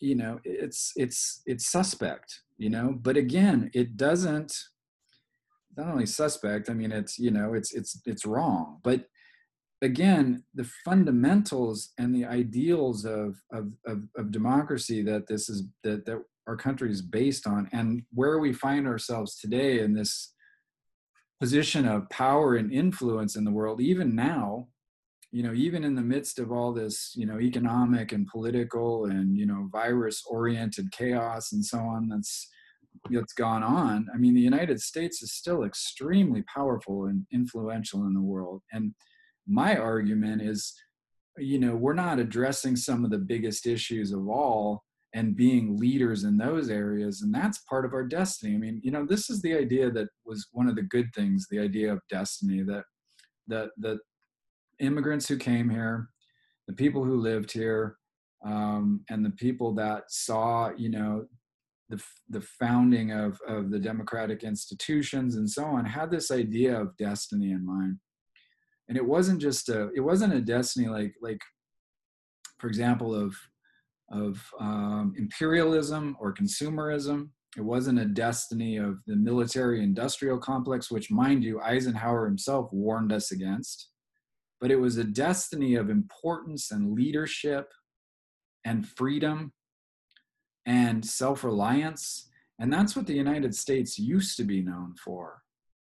it's suspect, but again, it doesn't, not only suspect, I mean, it's wrong, but again, the fundamentals and the ideals of democracy that our country is based on, and where we find ourselves today in this position of power and influence in the world, even now, even in the midst of all this, economic and political and, virus oriented chaos and so on that's gone on. I mean, the United States is still extremely powerful and influential in the world. And my argument is, we're not addressing some of the biggest issues of all and being leaders in those areas. And that's part of our destiny. I mean, this is the idea that was one of the good things, the idea of destiny, that the immigrants who came here, the people who lived here, and the people that saw, the founding of the democratic institutions and so on, had this idea of destiny in mind. And it wasn't a destiny like, for example, of imperialism or consumerism. It wasn't a destiny of the military industrial complex, which, mind you, Eisenhower himself warned us against. But it was a destiny of importance and leadership and freedom and self-reliance. And that's what the United States used to be known for.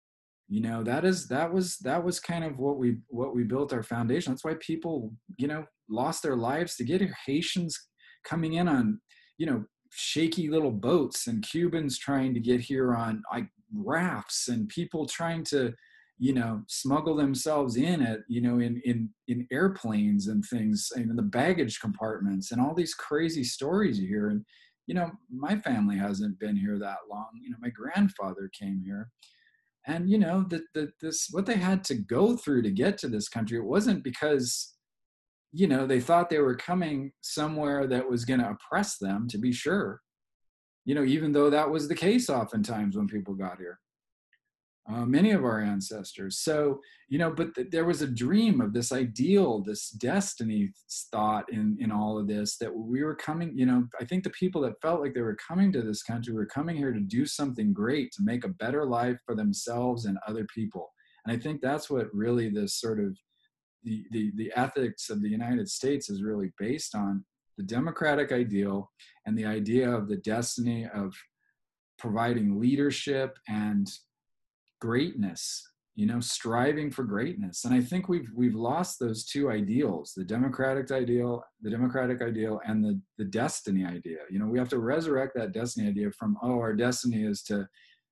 That was kind of what we built our foundation. That's why people, lost their lives to get here. Haitians coming in on, shaky little boats, and Cubans trying to get here on like rafts, and people trying to, smuggle themselves in at, in airplanes and things, in the baggage compartments, and all these crazy stories you hear. And, my family hasn't been here that long. My grandfather came here. And this, what they had to go through to get to this country, it wasn't because they thought they were coming somewhere that was going to oppress them, to be sure, even though that was the case oftentimes when people got here, many of our ancestors. So but there was a dream of this ideal, this destiny thought in all of this, that we were coming. I think the people that felt like they were coming to this country were coming here to do something great, to make a better life for themselves and other people. And I think that's what really this sort of the ethics of the United States is really based on: the democratic ideal and the idea of the destiny of providing leadership and greatness, striving for greatness. And I think we've lost those two ideals: the democratic ideal and the destiny idea. We have to resurrect that destiny idea from, our destiny is to,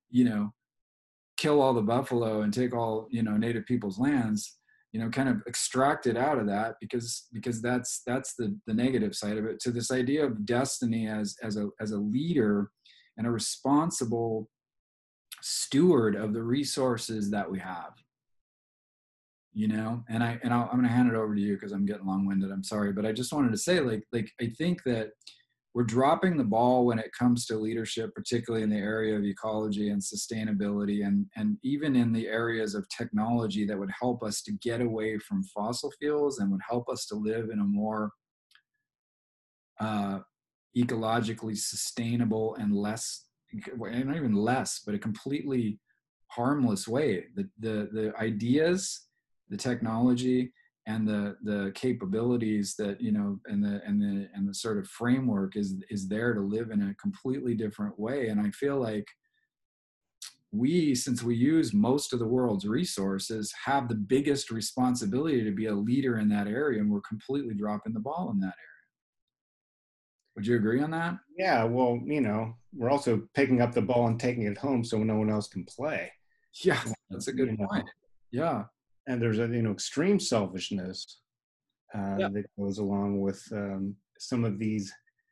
kill all the buffalo and take all, native people's lands, kind of extract it out of that, because that's the negative side of it, to this idea of destiny as a leader and a responsible steward of the resources that we have. And I'm going to hand it over to you because I'm getting long-winded. I'm sorry, but I just wanted to say, like I think that we're dropping the ball when it comes to leadership, particularly in the area of ecology and sustainability, and even in the areas of technology that would help us to get away from fossil fuels and would help us to live in a more ecologically sustainable and less, and not even less, but a completely harmless way. The ideas, the technology, and the capabilities that, and the sort of framework is there to live in a completely different way. And I feel like since we use most of the world's resources, have the biggest responsibility to be a leader in that area, and we're completely dropping the ball in that area. Would you agree on that? Yeah, well, we're also picking up the ball and taking it home so no one else can play. Yeah, that's a good point. Yeah. And there's a extreme selfishness Yeah. that goes along with some of these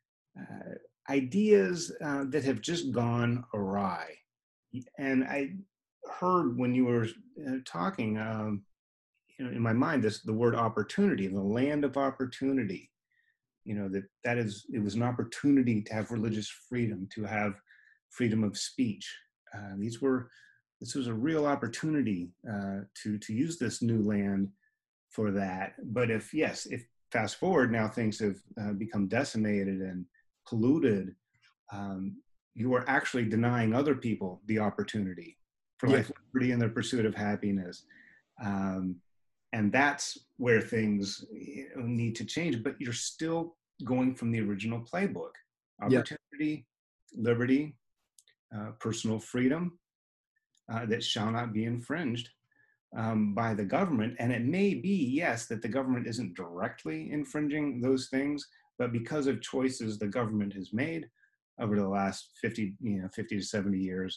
ideas that have just gone awry. And I heard when you were talking, in my mind, the word opportunity, the land of opportunity. it was an opportunity to have religious freedom, to have freedom of speech. This was a real opportunity to use this new land for that. But if fast forward now, things have become decimated and polluted. You are actually denying other people the opportunity for life, liberty, and the pursuit of happiness. And that's where things need to change. But you're still going from the original playbook: opportunity, liberty, personal freedom that shall not be infringed by the government. And it may be, yes, that the government isn't directly infringing those things, but because of choices the government has made over the last 50 to 70 years,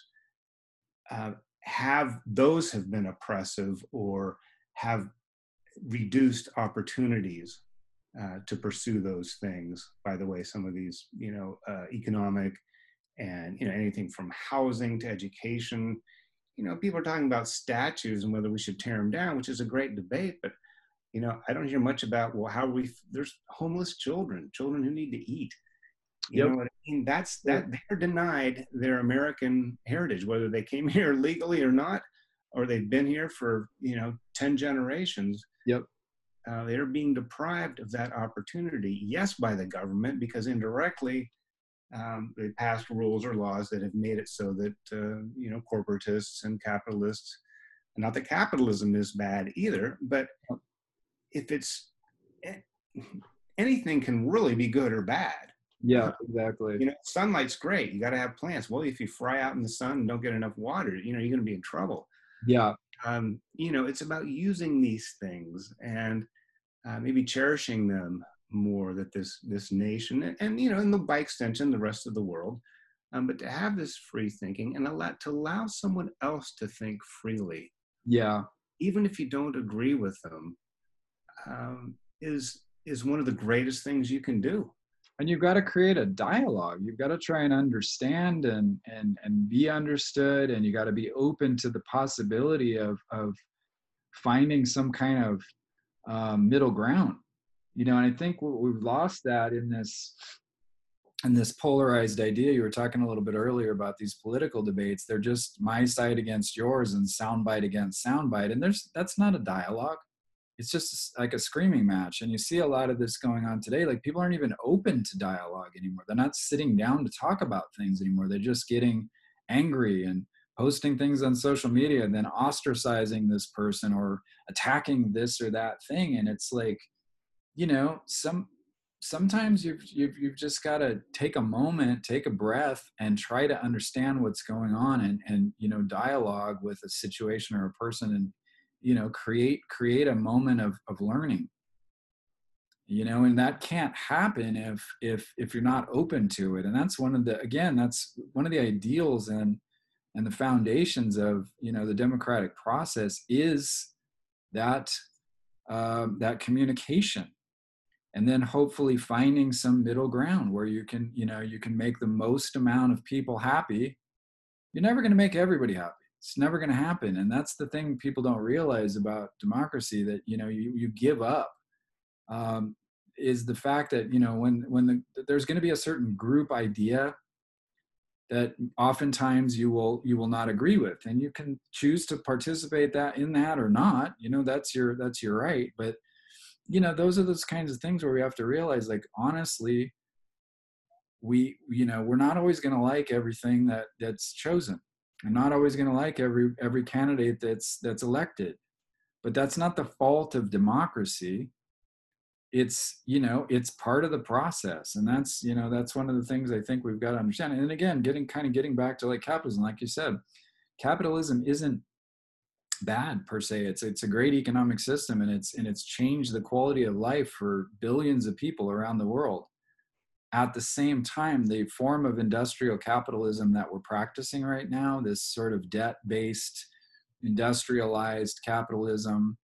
have been oppressive or have reduced opportunities to pursue those things. By the way, some of these, economic and, anything from housing to education, people are talking about statues and whether we should tear them down, which is a great debate, but, I don't hear much about, well, there's homeless children who need to eat. You know what I mean? They're denied their American heritage, whether they came here legally or not, or they've been here for, 10 generations. They're being deprived of that opportunity, yes, by the government, because indirectly they passed rules or laws that have made it so that, corporatists and capitalists, not that capitalism is bad either, but if it's, anything can really be good or bad. Yeah, exactly. Sunlight's great. You got to have plants. Well, if you fry out in the sun and don't get enough water, you're going to be in trouble. Yeah. It's about using these things and maybe cherishing them more, that this nation and by extension, the rest of the world, but to have this free thinking and to allow someone else to think freely. Yeah. Even if you don't agree with them, is one of the greatest things you can do. And you've got to create a dialogue. You've got to try and understand and be understood. And you got to be open to the possibility of finding some kind of middle ground. And I think we've lost that in this polarized idea. You were talking a little bit earlier about these political debates. They're just my side against yours and soundbite against soundbite. And that's not a dialogue. It's just like a screaming match. And you see a lot of this going on today. Like, people aren't even open to dialogue anymore. They're not sitting down to talk about things anymore. They're just getting angry and posting things on social media and then ostracizing this person or attacking this or that thing. And it's like, sometimes you've just got to take a moment, take a breath, and try to understand what's going on and dialogue with a situation or a person, and create a moment of learning, and that can't happen if you're not open to it. And that's one of the ideals and the foundations of, the democratic process, is that communication. And then hopefully finding some middle ground where you can make the most amount of people happy. You're never going to make everybody happy. It's never going to happen. And that's the thing people don't realize about democracy, that, you give up, is the fact that, when there's going to be a certain group idea that oftentimes you will not agree with, and you can choose to participate in that or not, that's your right. But, those are those kinds of things where we have to realize, like, honestly, we're not always going to like everything that's chosen. I'm not always going to like every candidate that's elected, but that's not the fault of democracy. It's part of the process, and that's one of the things I think we've got to understand. And again, getting back to like capitalism, like you said, capitalism isn't bad per se. It's a great economic system, and it's changed the quality of life for billions of people around the world. At the same time, the form of industrial capitalism that we're practicing right now, this sort of debt-based, industrialized capitalism,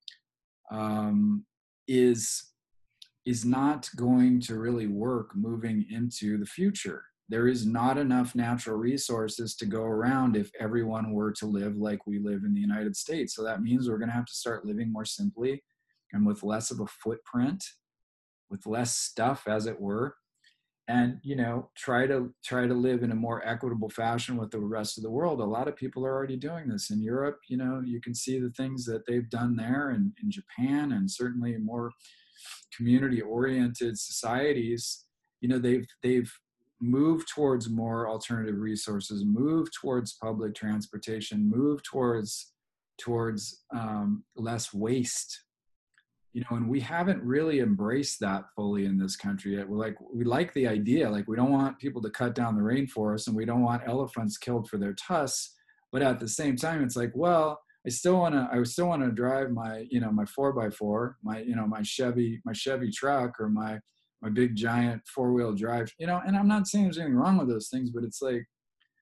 is not going to really work moving into the future. There is not enough natural resources to go around if everyone were to live like we live in the United States. So that means we're going to have to start living more simply and with less of a footprint, with less stuff, as it were, and try to live in a more equitable fashion with the rest of the world. A lot of people are already doing this in Europe. You can see the things that they've done there, and in Japan, and certainly in more community oriented societies. They've moved towards more alternative resources, moved towards public transportation, moved towards less waste. And we haven't really embraced that fully in this country yet. We like the idea, like we don't want people to cut down the rainforest, and we don't want elephants killed for their tusks. But at the same time, it's like, well, I still want to drive my 4x4, my Chevy truck, or my big giant 4-wheel drive, and I'm not saying there's anything wrong with those things, but it's like,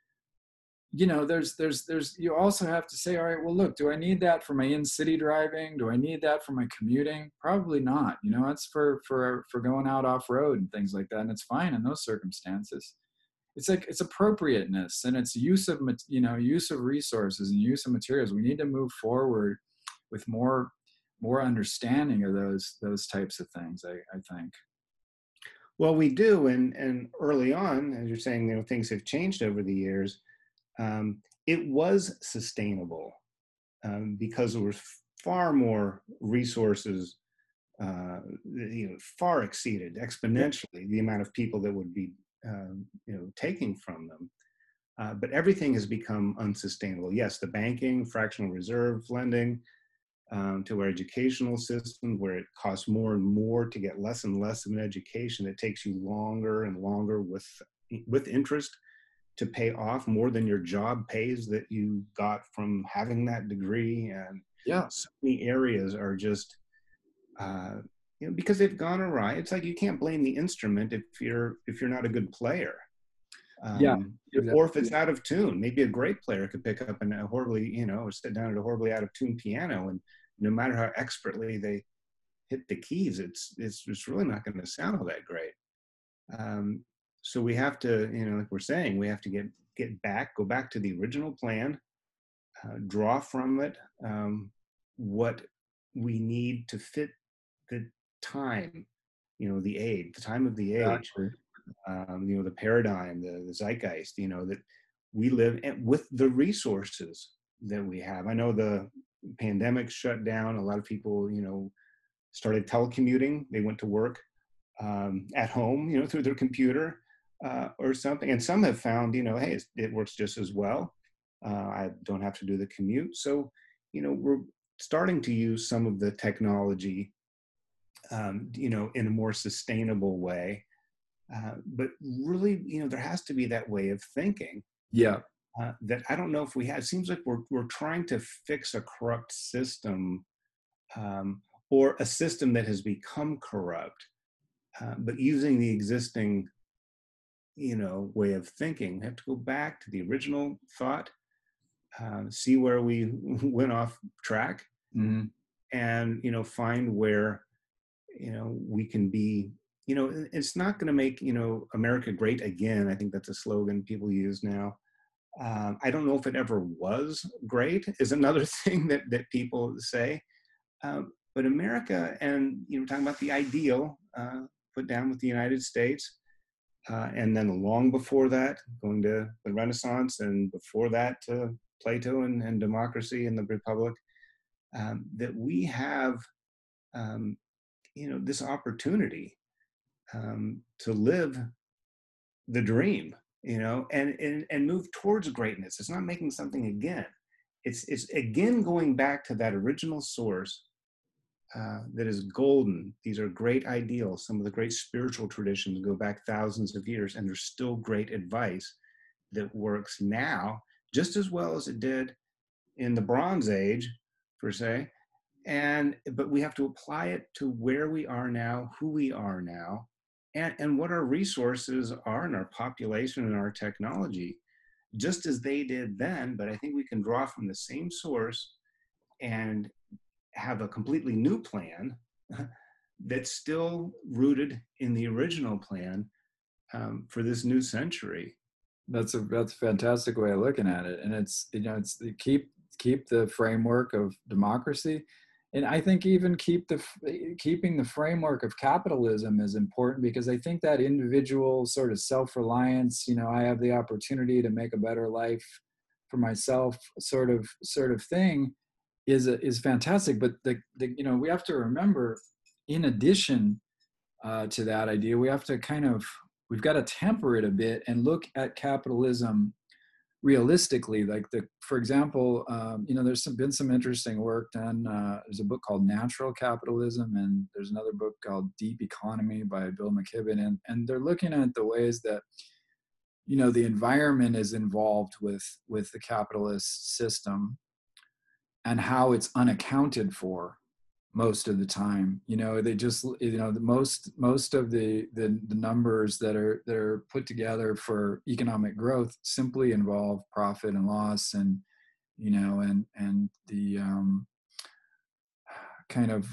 there's you also have to say, all right, well, look, do I need that for my in-city driving? Do I need that for my commuting? Probably not. It's for going out off-road and things like that, and it's fine in those circumstances. It's like, it's appropriateness, and it's use of resources and use of materials. We need to move forward with more understanding of those types of things, I think. Well, we do, and early on, as you're saying, things have changed over the years. It was sustainable because there was far more resources, far exceeded exponentially the amount of people that would be, taking from them. But everything has become unsustainable. Yes, the banking, fractional reserve lending, to our educational system, where it costs more and more to get less and less of an education. It takes you longer and longer with interest to pay off more than your job pays that you got from having that degree. And so many areas are just, because they've gone awry. It's like, you can't blame the instrument if you're not a good player. Exactly. Or if it's out of tune. Maybe a great player could pick up a horribly, or sit down at a horribly out of tune piano, and no matter how expertly they hit the keys, it's really not going to sound all that great. So we have to, like we're saying, we have to go back to the original plan, draw from it what we need to fit the time, the time of the age, the paradigm, the zeitgeist, that we live with the resources that we have. I know the pandemic shut down. A lot of people, started telecommuting. They went to work at home, through their computer or something. And some have found, hey, it works just as well. I don't have to do the commute. So, we're starting to use some of the technology, in a more sustainable way. But really, there has to be that way of thinking. That I don't know if we have. It seems like we're trying to fix a corrupt system, or a system that has become corrupt, but using the existing, way of thinking. We have to go back to the original thought, see where we went off track, and find where we can be. It's not going to make America great again. I think that's a slogan people use now. I don't know if it ever was great, is another thing that people say. But America, and talking about the ideal put down with the United States, and then long before that, going to the Renaissance, and before that to Plato and democracy and the Republic, that we have this opportunity to live the dream, and move towards greatness. It's not making something again. It's again going back to that original source that is golden. These are great ideals. Some of the great spiritual traditions go back thousands of years, and there's still great advice that works now just as well as it did in the Bronze Age, per se. But we have to apply it to where we are now, who we are now, and what our resources are, and our population and our technology, just as they did then. But I think we can draw from the same source and have a completely new plan that's still rooted in the original plan for this new century. That's a fantastic way of looking at it. And it's keep the framework of democracy, and I think even keeping the framework of capitalism is important, because I think that individual sort of self-reliance, I have the opportunity to make a better life for myself, sort of thing, is fantastic. But we have to remember, in addition to that idea, we've got to temper it a bit and look at capitalism realistically. Like, for example, there's been some interesting work done. There's a book called Natural Capitalism, and there's another book called Deep Economy by Bill McKibben, and they're looking at the ways that the environment is involved with the capitalist system, and how it's unaccounted for most of the time. They just, the most of the numbers that are put together for economic growth simply involve profit and loss, and the kind of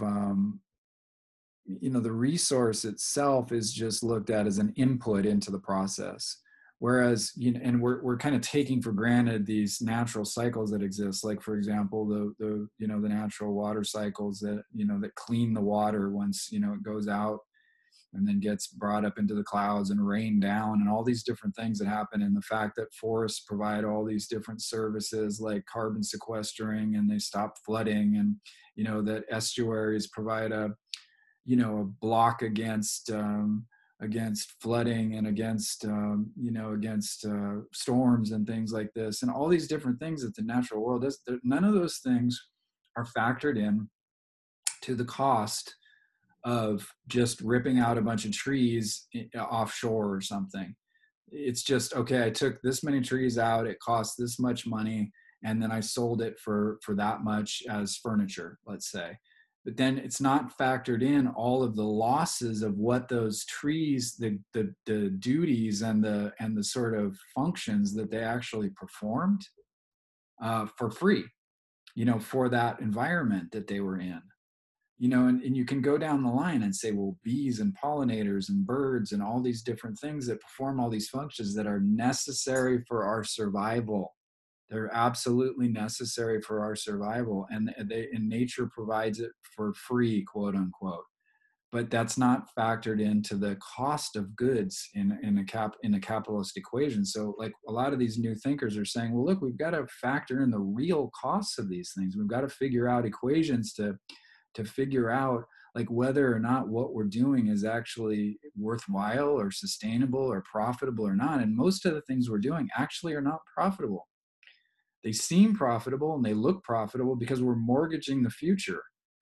the resource itself is just looked at as an input into the process. Whereas, and we're kind of taking for granted these natural cycles that exist. Like, for example, the natural water cycles that clean the water once, it goes out and then gets brought up into the clouds and rained down, and all these different things that happen. And the fact that forests provide all these different services like carbon sequestering, and they stop flooding, and, that estuaries provide a block against flooding, and against storms and things like this, and all these different things that the natural world does. None of those things are factored in to the cost of just ripping out a bunch of trees offshore or something. It's just, okay, I took this many trees out, it cost this much money, and then I sold it for that much as furniture, let's say. But then it's not factored in all of the losses of what those trees, the duties and the sort of functions that they actually performed for free, for that environment that they were in. And you can go down the line and say, well, bees and pollinators and birds and all these different things that perform all these functions that are necessary for our survival. They're absolutely necessary for our survival, and nature provides it for free, quote unquote. But that's not factored into the cost of goods in a capitalist equation. So, like, a lot of these new thinkers are saying, well, look, we've got to factor in the real costs of these things. We've got to figure out equations to figure out, like, whether or not what we're doing is actually worthwhile or sustainable or profitable or not. And most of the things we're doing actually are not profitable. They seem profitable and they look profitable because we're mortgaging the future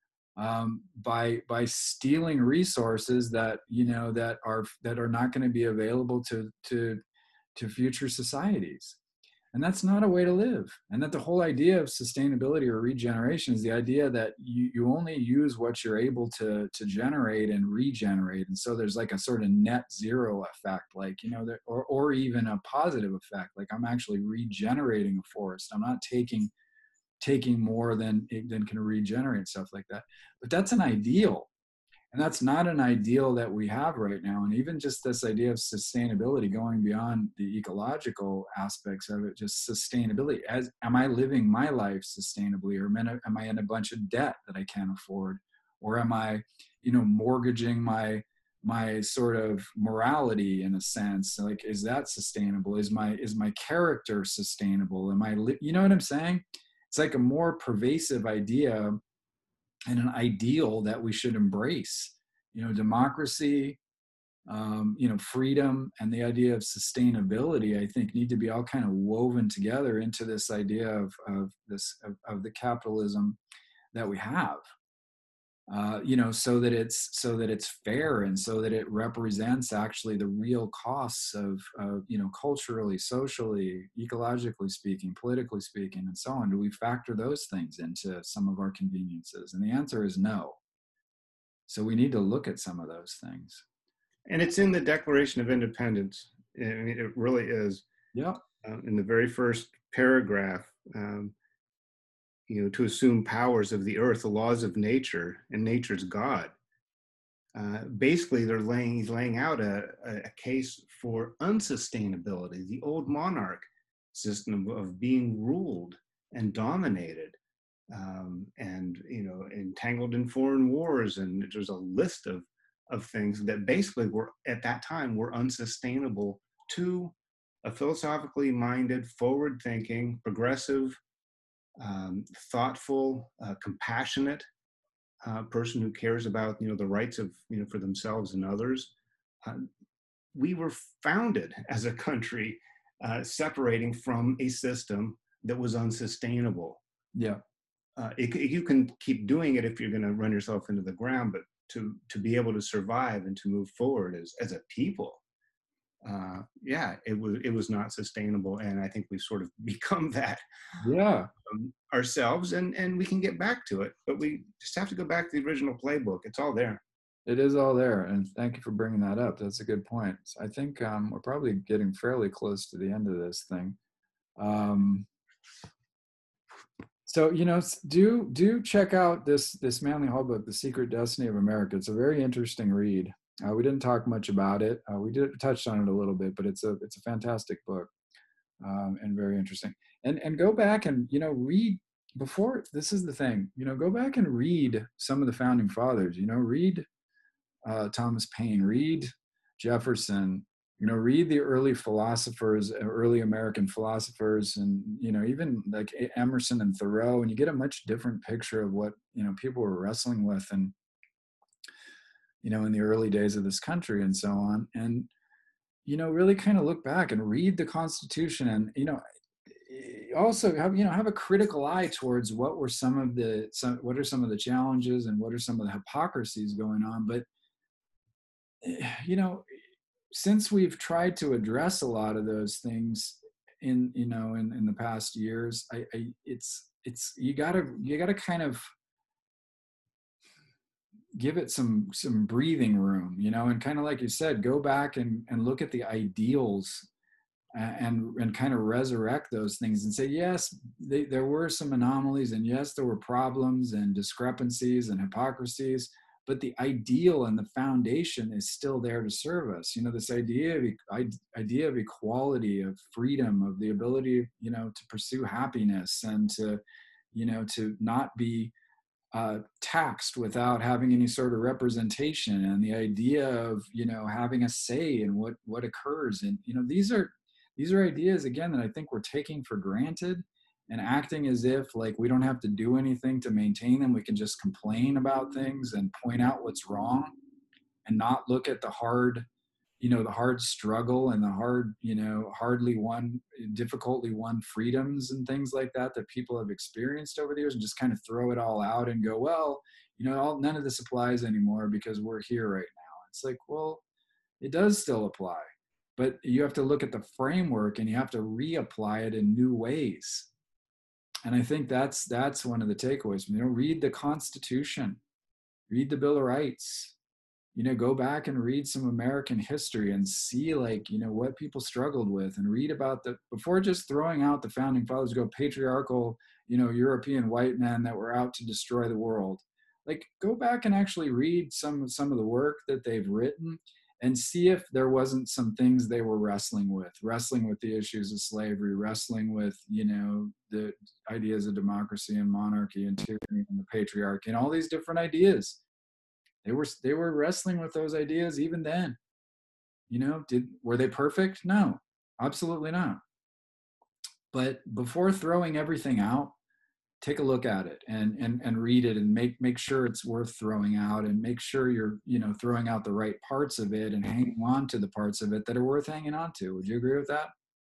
by stealing resources that are not going to be available to future societies. And that's not a way to live. And that the whole idea of sustainability or regeneration is the idea that you only use what you're able to generate and regenerate. And so there's like a sort of net zero effect, like, or even a positive effect. Like, I'm actually regenerating a forest. I'm not taking more than can regenerate, stuff like that. But that's an ideal. And that's not an ideal that we have right now. And even just this idea of sustainability, going beyond the ecological aspects of it, just sustainability. Am I living my life sustainably, or am I in a bunch of debt that I can't afford? Or am I, mortgaging my sort of morality in a sense? Like, is that sustainable? Is my character sustainable? You know what I'm saying? It's like a more pervasive idea and an ideal that we should embrace. Democracy, freedom, and the idea of sustainability, I think, need to be all kind of woven together into this idea of the capitalism that we have. So that it's fair, and so that it represents actually the real costs of culturally, socially, ecologically speaking, politically speaking, and so on. Do we factor those things into some of our conveniences? And the answer is no. So we need to look at some of those things. And it's in the Declaration of Independence. I mean, it really is. Yeah. In the very first paragraph, to assume powers of the earth, the laws of nature, and nature's God. Basically, he's laying out a case for unsustainability, the old monarch system of being ruled and dominated and entangled in foreign wars, and there's a list of things that basically were at that time were unsustainable to a philosophically minded, forward-thinking, progressive, thoughtful, compassionate person who cares about the rights of for themselves and others. Uh, we were founded as a country separating from a system that was unsustainable. Yeah. You can keep doing it if you're going to run yourself into the ground, but to be able to survive and to move forward as a people, yeah, it was not sustainable, and I think we've sort of become that Yeah. ourselves, and we can get back to it, but we just have to go back to the original playbook. It's all there. It is all there, and thank you for bringing that up. That's a good point. So I think we're probably getting fairly close to the end of this thing. Um, so do check out this Manly Hall book, The Secret Destiny of America. It's a very interesting read. We didn't talk much about it. We did touched on it a little bit, but it's a fantastic book, and very interesting. And go back and read before. This is the thing. Go back and read some of the founding fathers. Read Thomas Paine, read Jefferson, read the early philosophers, early American philosophers, and even like Emerson and Thoreau, and you get a much different picture of what people were wrestling with, and in the early days of this country and so on, and really kind of look back and read the Constitution, and also have a critical eye towards what are some of the challenges and what are some of the hypocrisies going on, but since we've tried to address a lot of those things in the past years, it's you gotta kind of give it some breathing room, and kind of like you said, go back and look at the ideals and kind of resurrect those things and say, yes, there were some anomalies, and yes, there were problems and discrepancies and hypocrisies, but the ideal and the foundation is still there to serve us. This idea of equality, of freedom, of the ability, to pursue happiness, and to not be taxed without having any sort of representation, and the idea of having a say in what occurs. And these are ideas, again, that I think we're taking for granted and acting as if like we don't have to do anything to maintain them. We can just complain about things and point out what's wrong, and not look at the hard struggle and the difficultly won freedoms and things like that people have experienced over the years, and just kind of throw it all out and go, well, none of this applies anymore because we're here right now. It's like, well, it does still apply, but you have to look at the framework and you have to reapply it in new ways. And I think that's one of the takeaways. Read the Constitution, read the Bill of Rights, go back and read some American history and see what people struggled with, and read about before just throwing out the founding fathers, go patriarchal, European white men that were out to destroy the world. Like, go back and actually read some of the work that they've written, and see if there wasn't some things they were wrestling with the issues of slavery, wrestling with, the ideas of democracy and monarchy and tyranny and the patriarchy and all these different ideas. They were wrestling with those ideas even then. Were they perfect? No, absolutely not. But before throwing everything out, take a look at it and read it, and make sure it's worth throwing out, and make sure you're throwing out the right parts of it and hanging on to the parts of it that are worth hanging on to. Would you agree with that?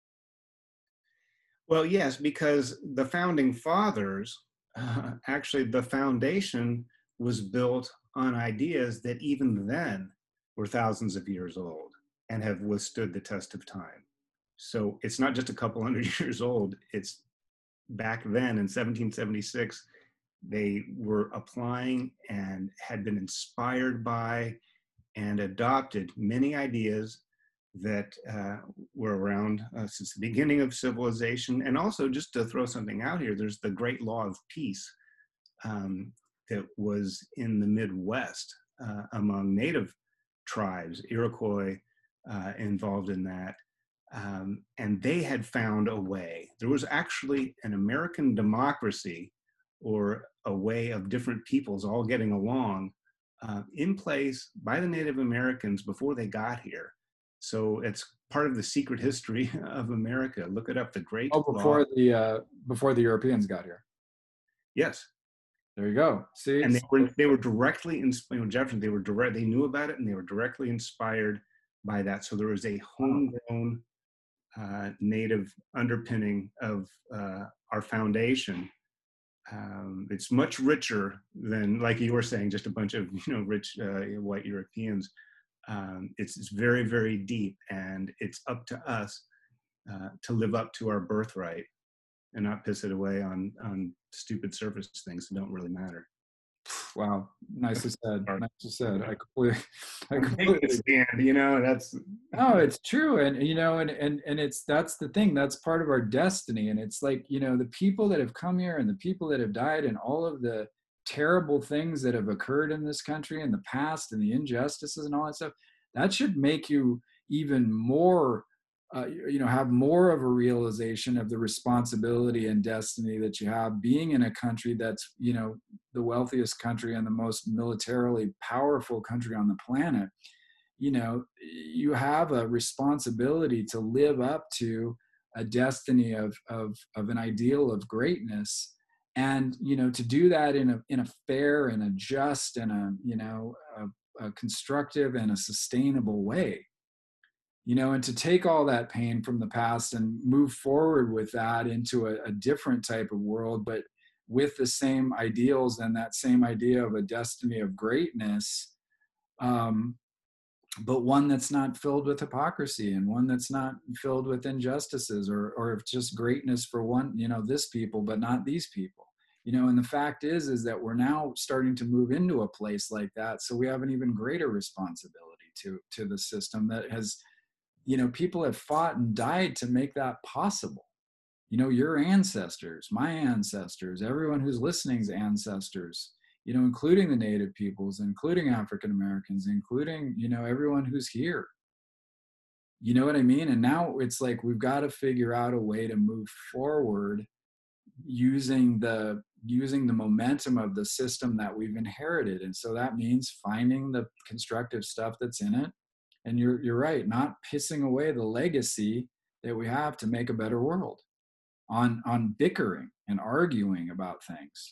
Well, yes, because the founding fathers, actually, the foundation was built on ideas that even then were thousands of years old and have withstood the test of time. So it's not just a couple hundred years old. It's back then in 1776, they were applying and had been inspired by and adopted many ideas that were around since the beginning of civilization. And also, just to throw something out here, there's the Great Law of Peace that was in the Midwest among native tribes, Iroquois involved in that. And they had found a way. There was actually an American democracy or a way of different peoples all getting along in place by the Native Americans before they got here. So it's part of the secret history of America. Look it up, the Great Oh, Law. before the Europeans got here. Yes. There you go. See, And they were directly inspired. Jefferson, they were direct. They knew about it, and they were directly inspired by that. So there was a homegrown native underpinning of our foundation. It's much richer than, like you were saying, just a bunch of rich white Europeans. It's very, very deep, and it's up to us to live up to our birthright and not piss it away on stupid surface things that don't really matter. wow, nicely said. Nicely said. I Take a completely. stand. That's No, it's true, and and it's that's the thing. That's part of our destiny, and it's like the people that have come here and the people that have died and all of the terrible things that have occurred in this country in the past and the injustices and all that stuff. That should make you even more have more of a realization of the responsibility and destiny that you have being in a country that's the wealthiest country and the most militarily powerful country on the planet. You have a responsibility to live up to a destiny of an ideal of greatness, and to do that in a fair and a just and a constructive and a sustainable way. And to take all that pain from the past and move forward with that into a different type of world, but with the same ideals and that same idea of a destiny of greatness, but one that's not filled with hypocrisy and one that's not filled with injustices or just greatness for one, this people, but not these people. And the fact is that we're now starting to move into a place like that. So we have an even greater responsibility to the system that has, people have fought and died to make that possible. Your ancestors, my ancestors, everyone who's listening's ancestors, including the native peoples, including African Americans, including, everyone who's here. You know what I mean? And now it's like we've got to figure out a way to move forward using the momentum of the system that we've inherited. And so that means finding the constructive stuff that's in it. And you're right, not pissing away the legacy that we have to make a better world on bickering and arguing about things.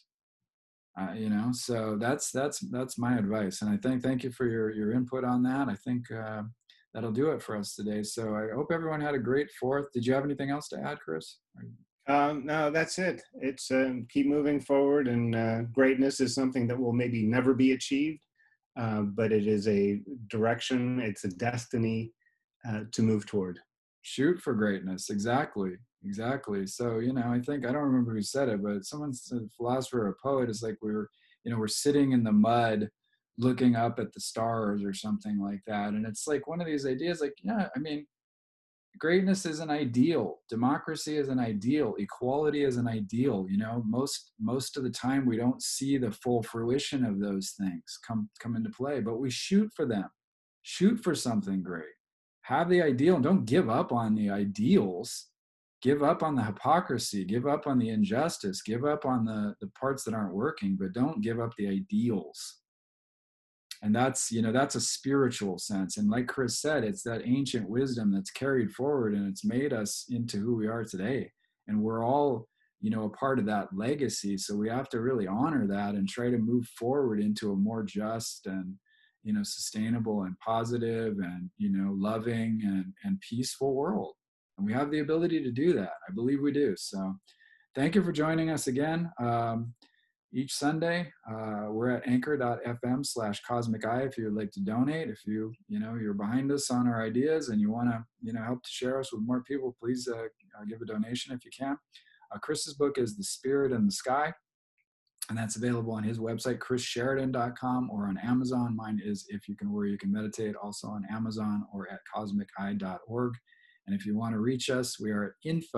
So that's my advice, and I thank you for your input on that. I think that'll do it for us today. So I hope everyone had a great Fourth. Did you have anything else to add, Chris? No, that's it. It's keep moving forward, and greatness is something that will maybe never be achieved, but it is a direction, it's a destiny to move toward. Shoot for greatness. Exactly. So, I think, I don't remember who said it, but someone said, a philosopher or a poet, is like we're sitting in the mud looking up at the stars or something like that. And it's like one of these ideas, like, greatness is an ideal. Democracy is an ideal. Equality is an ideal. Most of the time we don't see the full fruition of those things come into play, but we shoot for them. Shoot for something great. Have the ideal, and don't give up on the ideals. Give up on the hypocrisy. Give up on the injustice. Give up on the parts that aren't working, but don't give up the ideals. And that's a spiritual sense. And like Chris said, it's that ancient wisdom that's carried forward, and it's made us into who we are today. And we're all, a part of that legacy. So we have to really honor that and try to move forward into a more just and, sustainable and positive and, loving and peaceful world. And we have the ability to do that. I believe we do. So thank you for joining us again. Each Sunday, we're at anchor.fm/cosmic eye if you would like to donate. If you're behind us on our ideas and you want to, help to share us with more people, please give a donation if you can. Chris's book is The Spirit in the Sky, and that's available on his website, chrissheridan.com, or on Amazon. Mine is If You Can Where You Can Meditate, also on Amazon or at cosmiceye.org. And if you want to reach us, we are at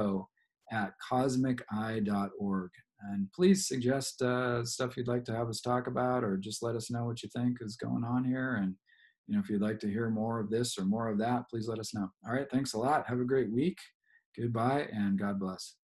info@cosmiceye.org. And please suggest stuff you'd like to have us talk about, or just let us know what you think is going on here. And, if you'd like to hear more of this or more of that, please let us know. All right. Thanks a lot. Have a great week. Goodbye and God bless.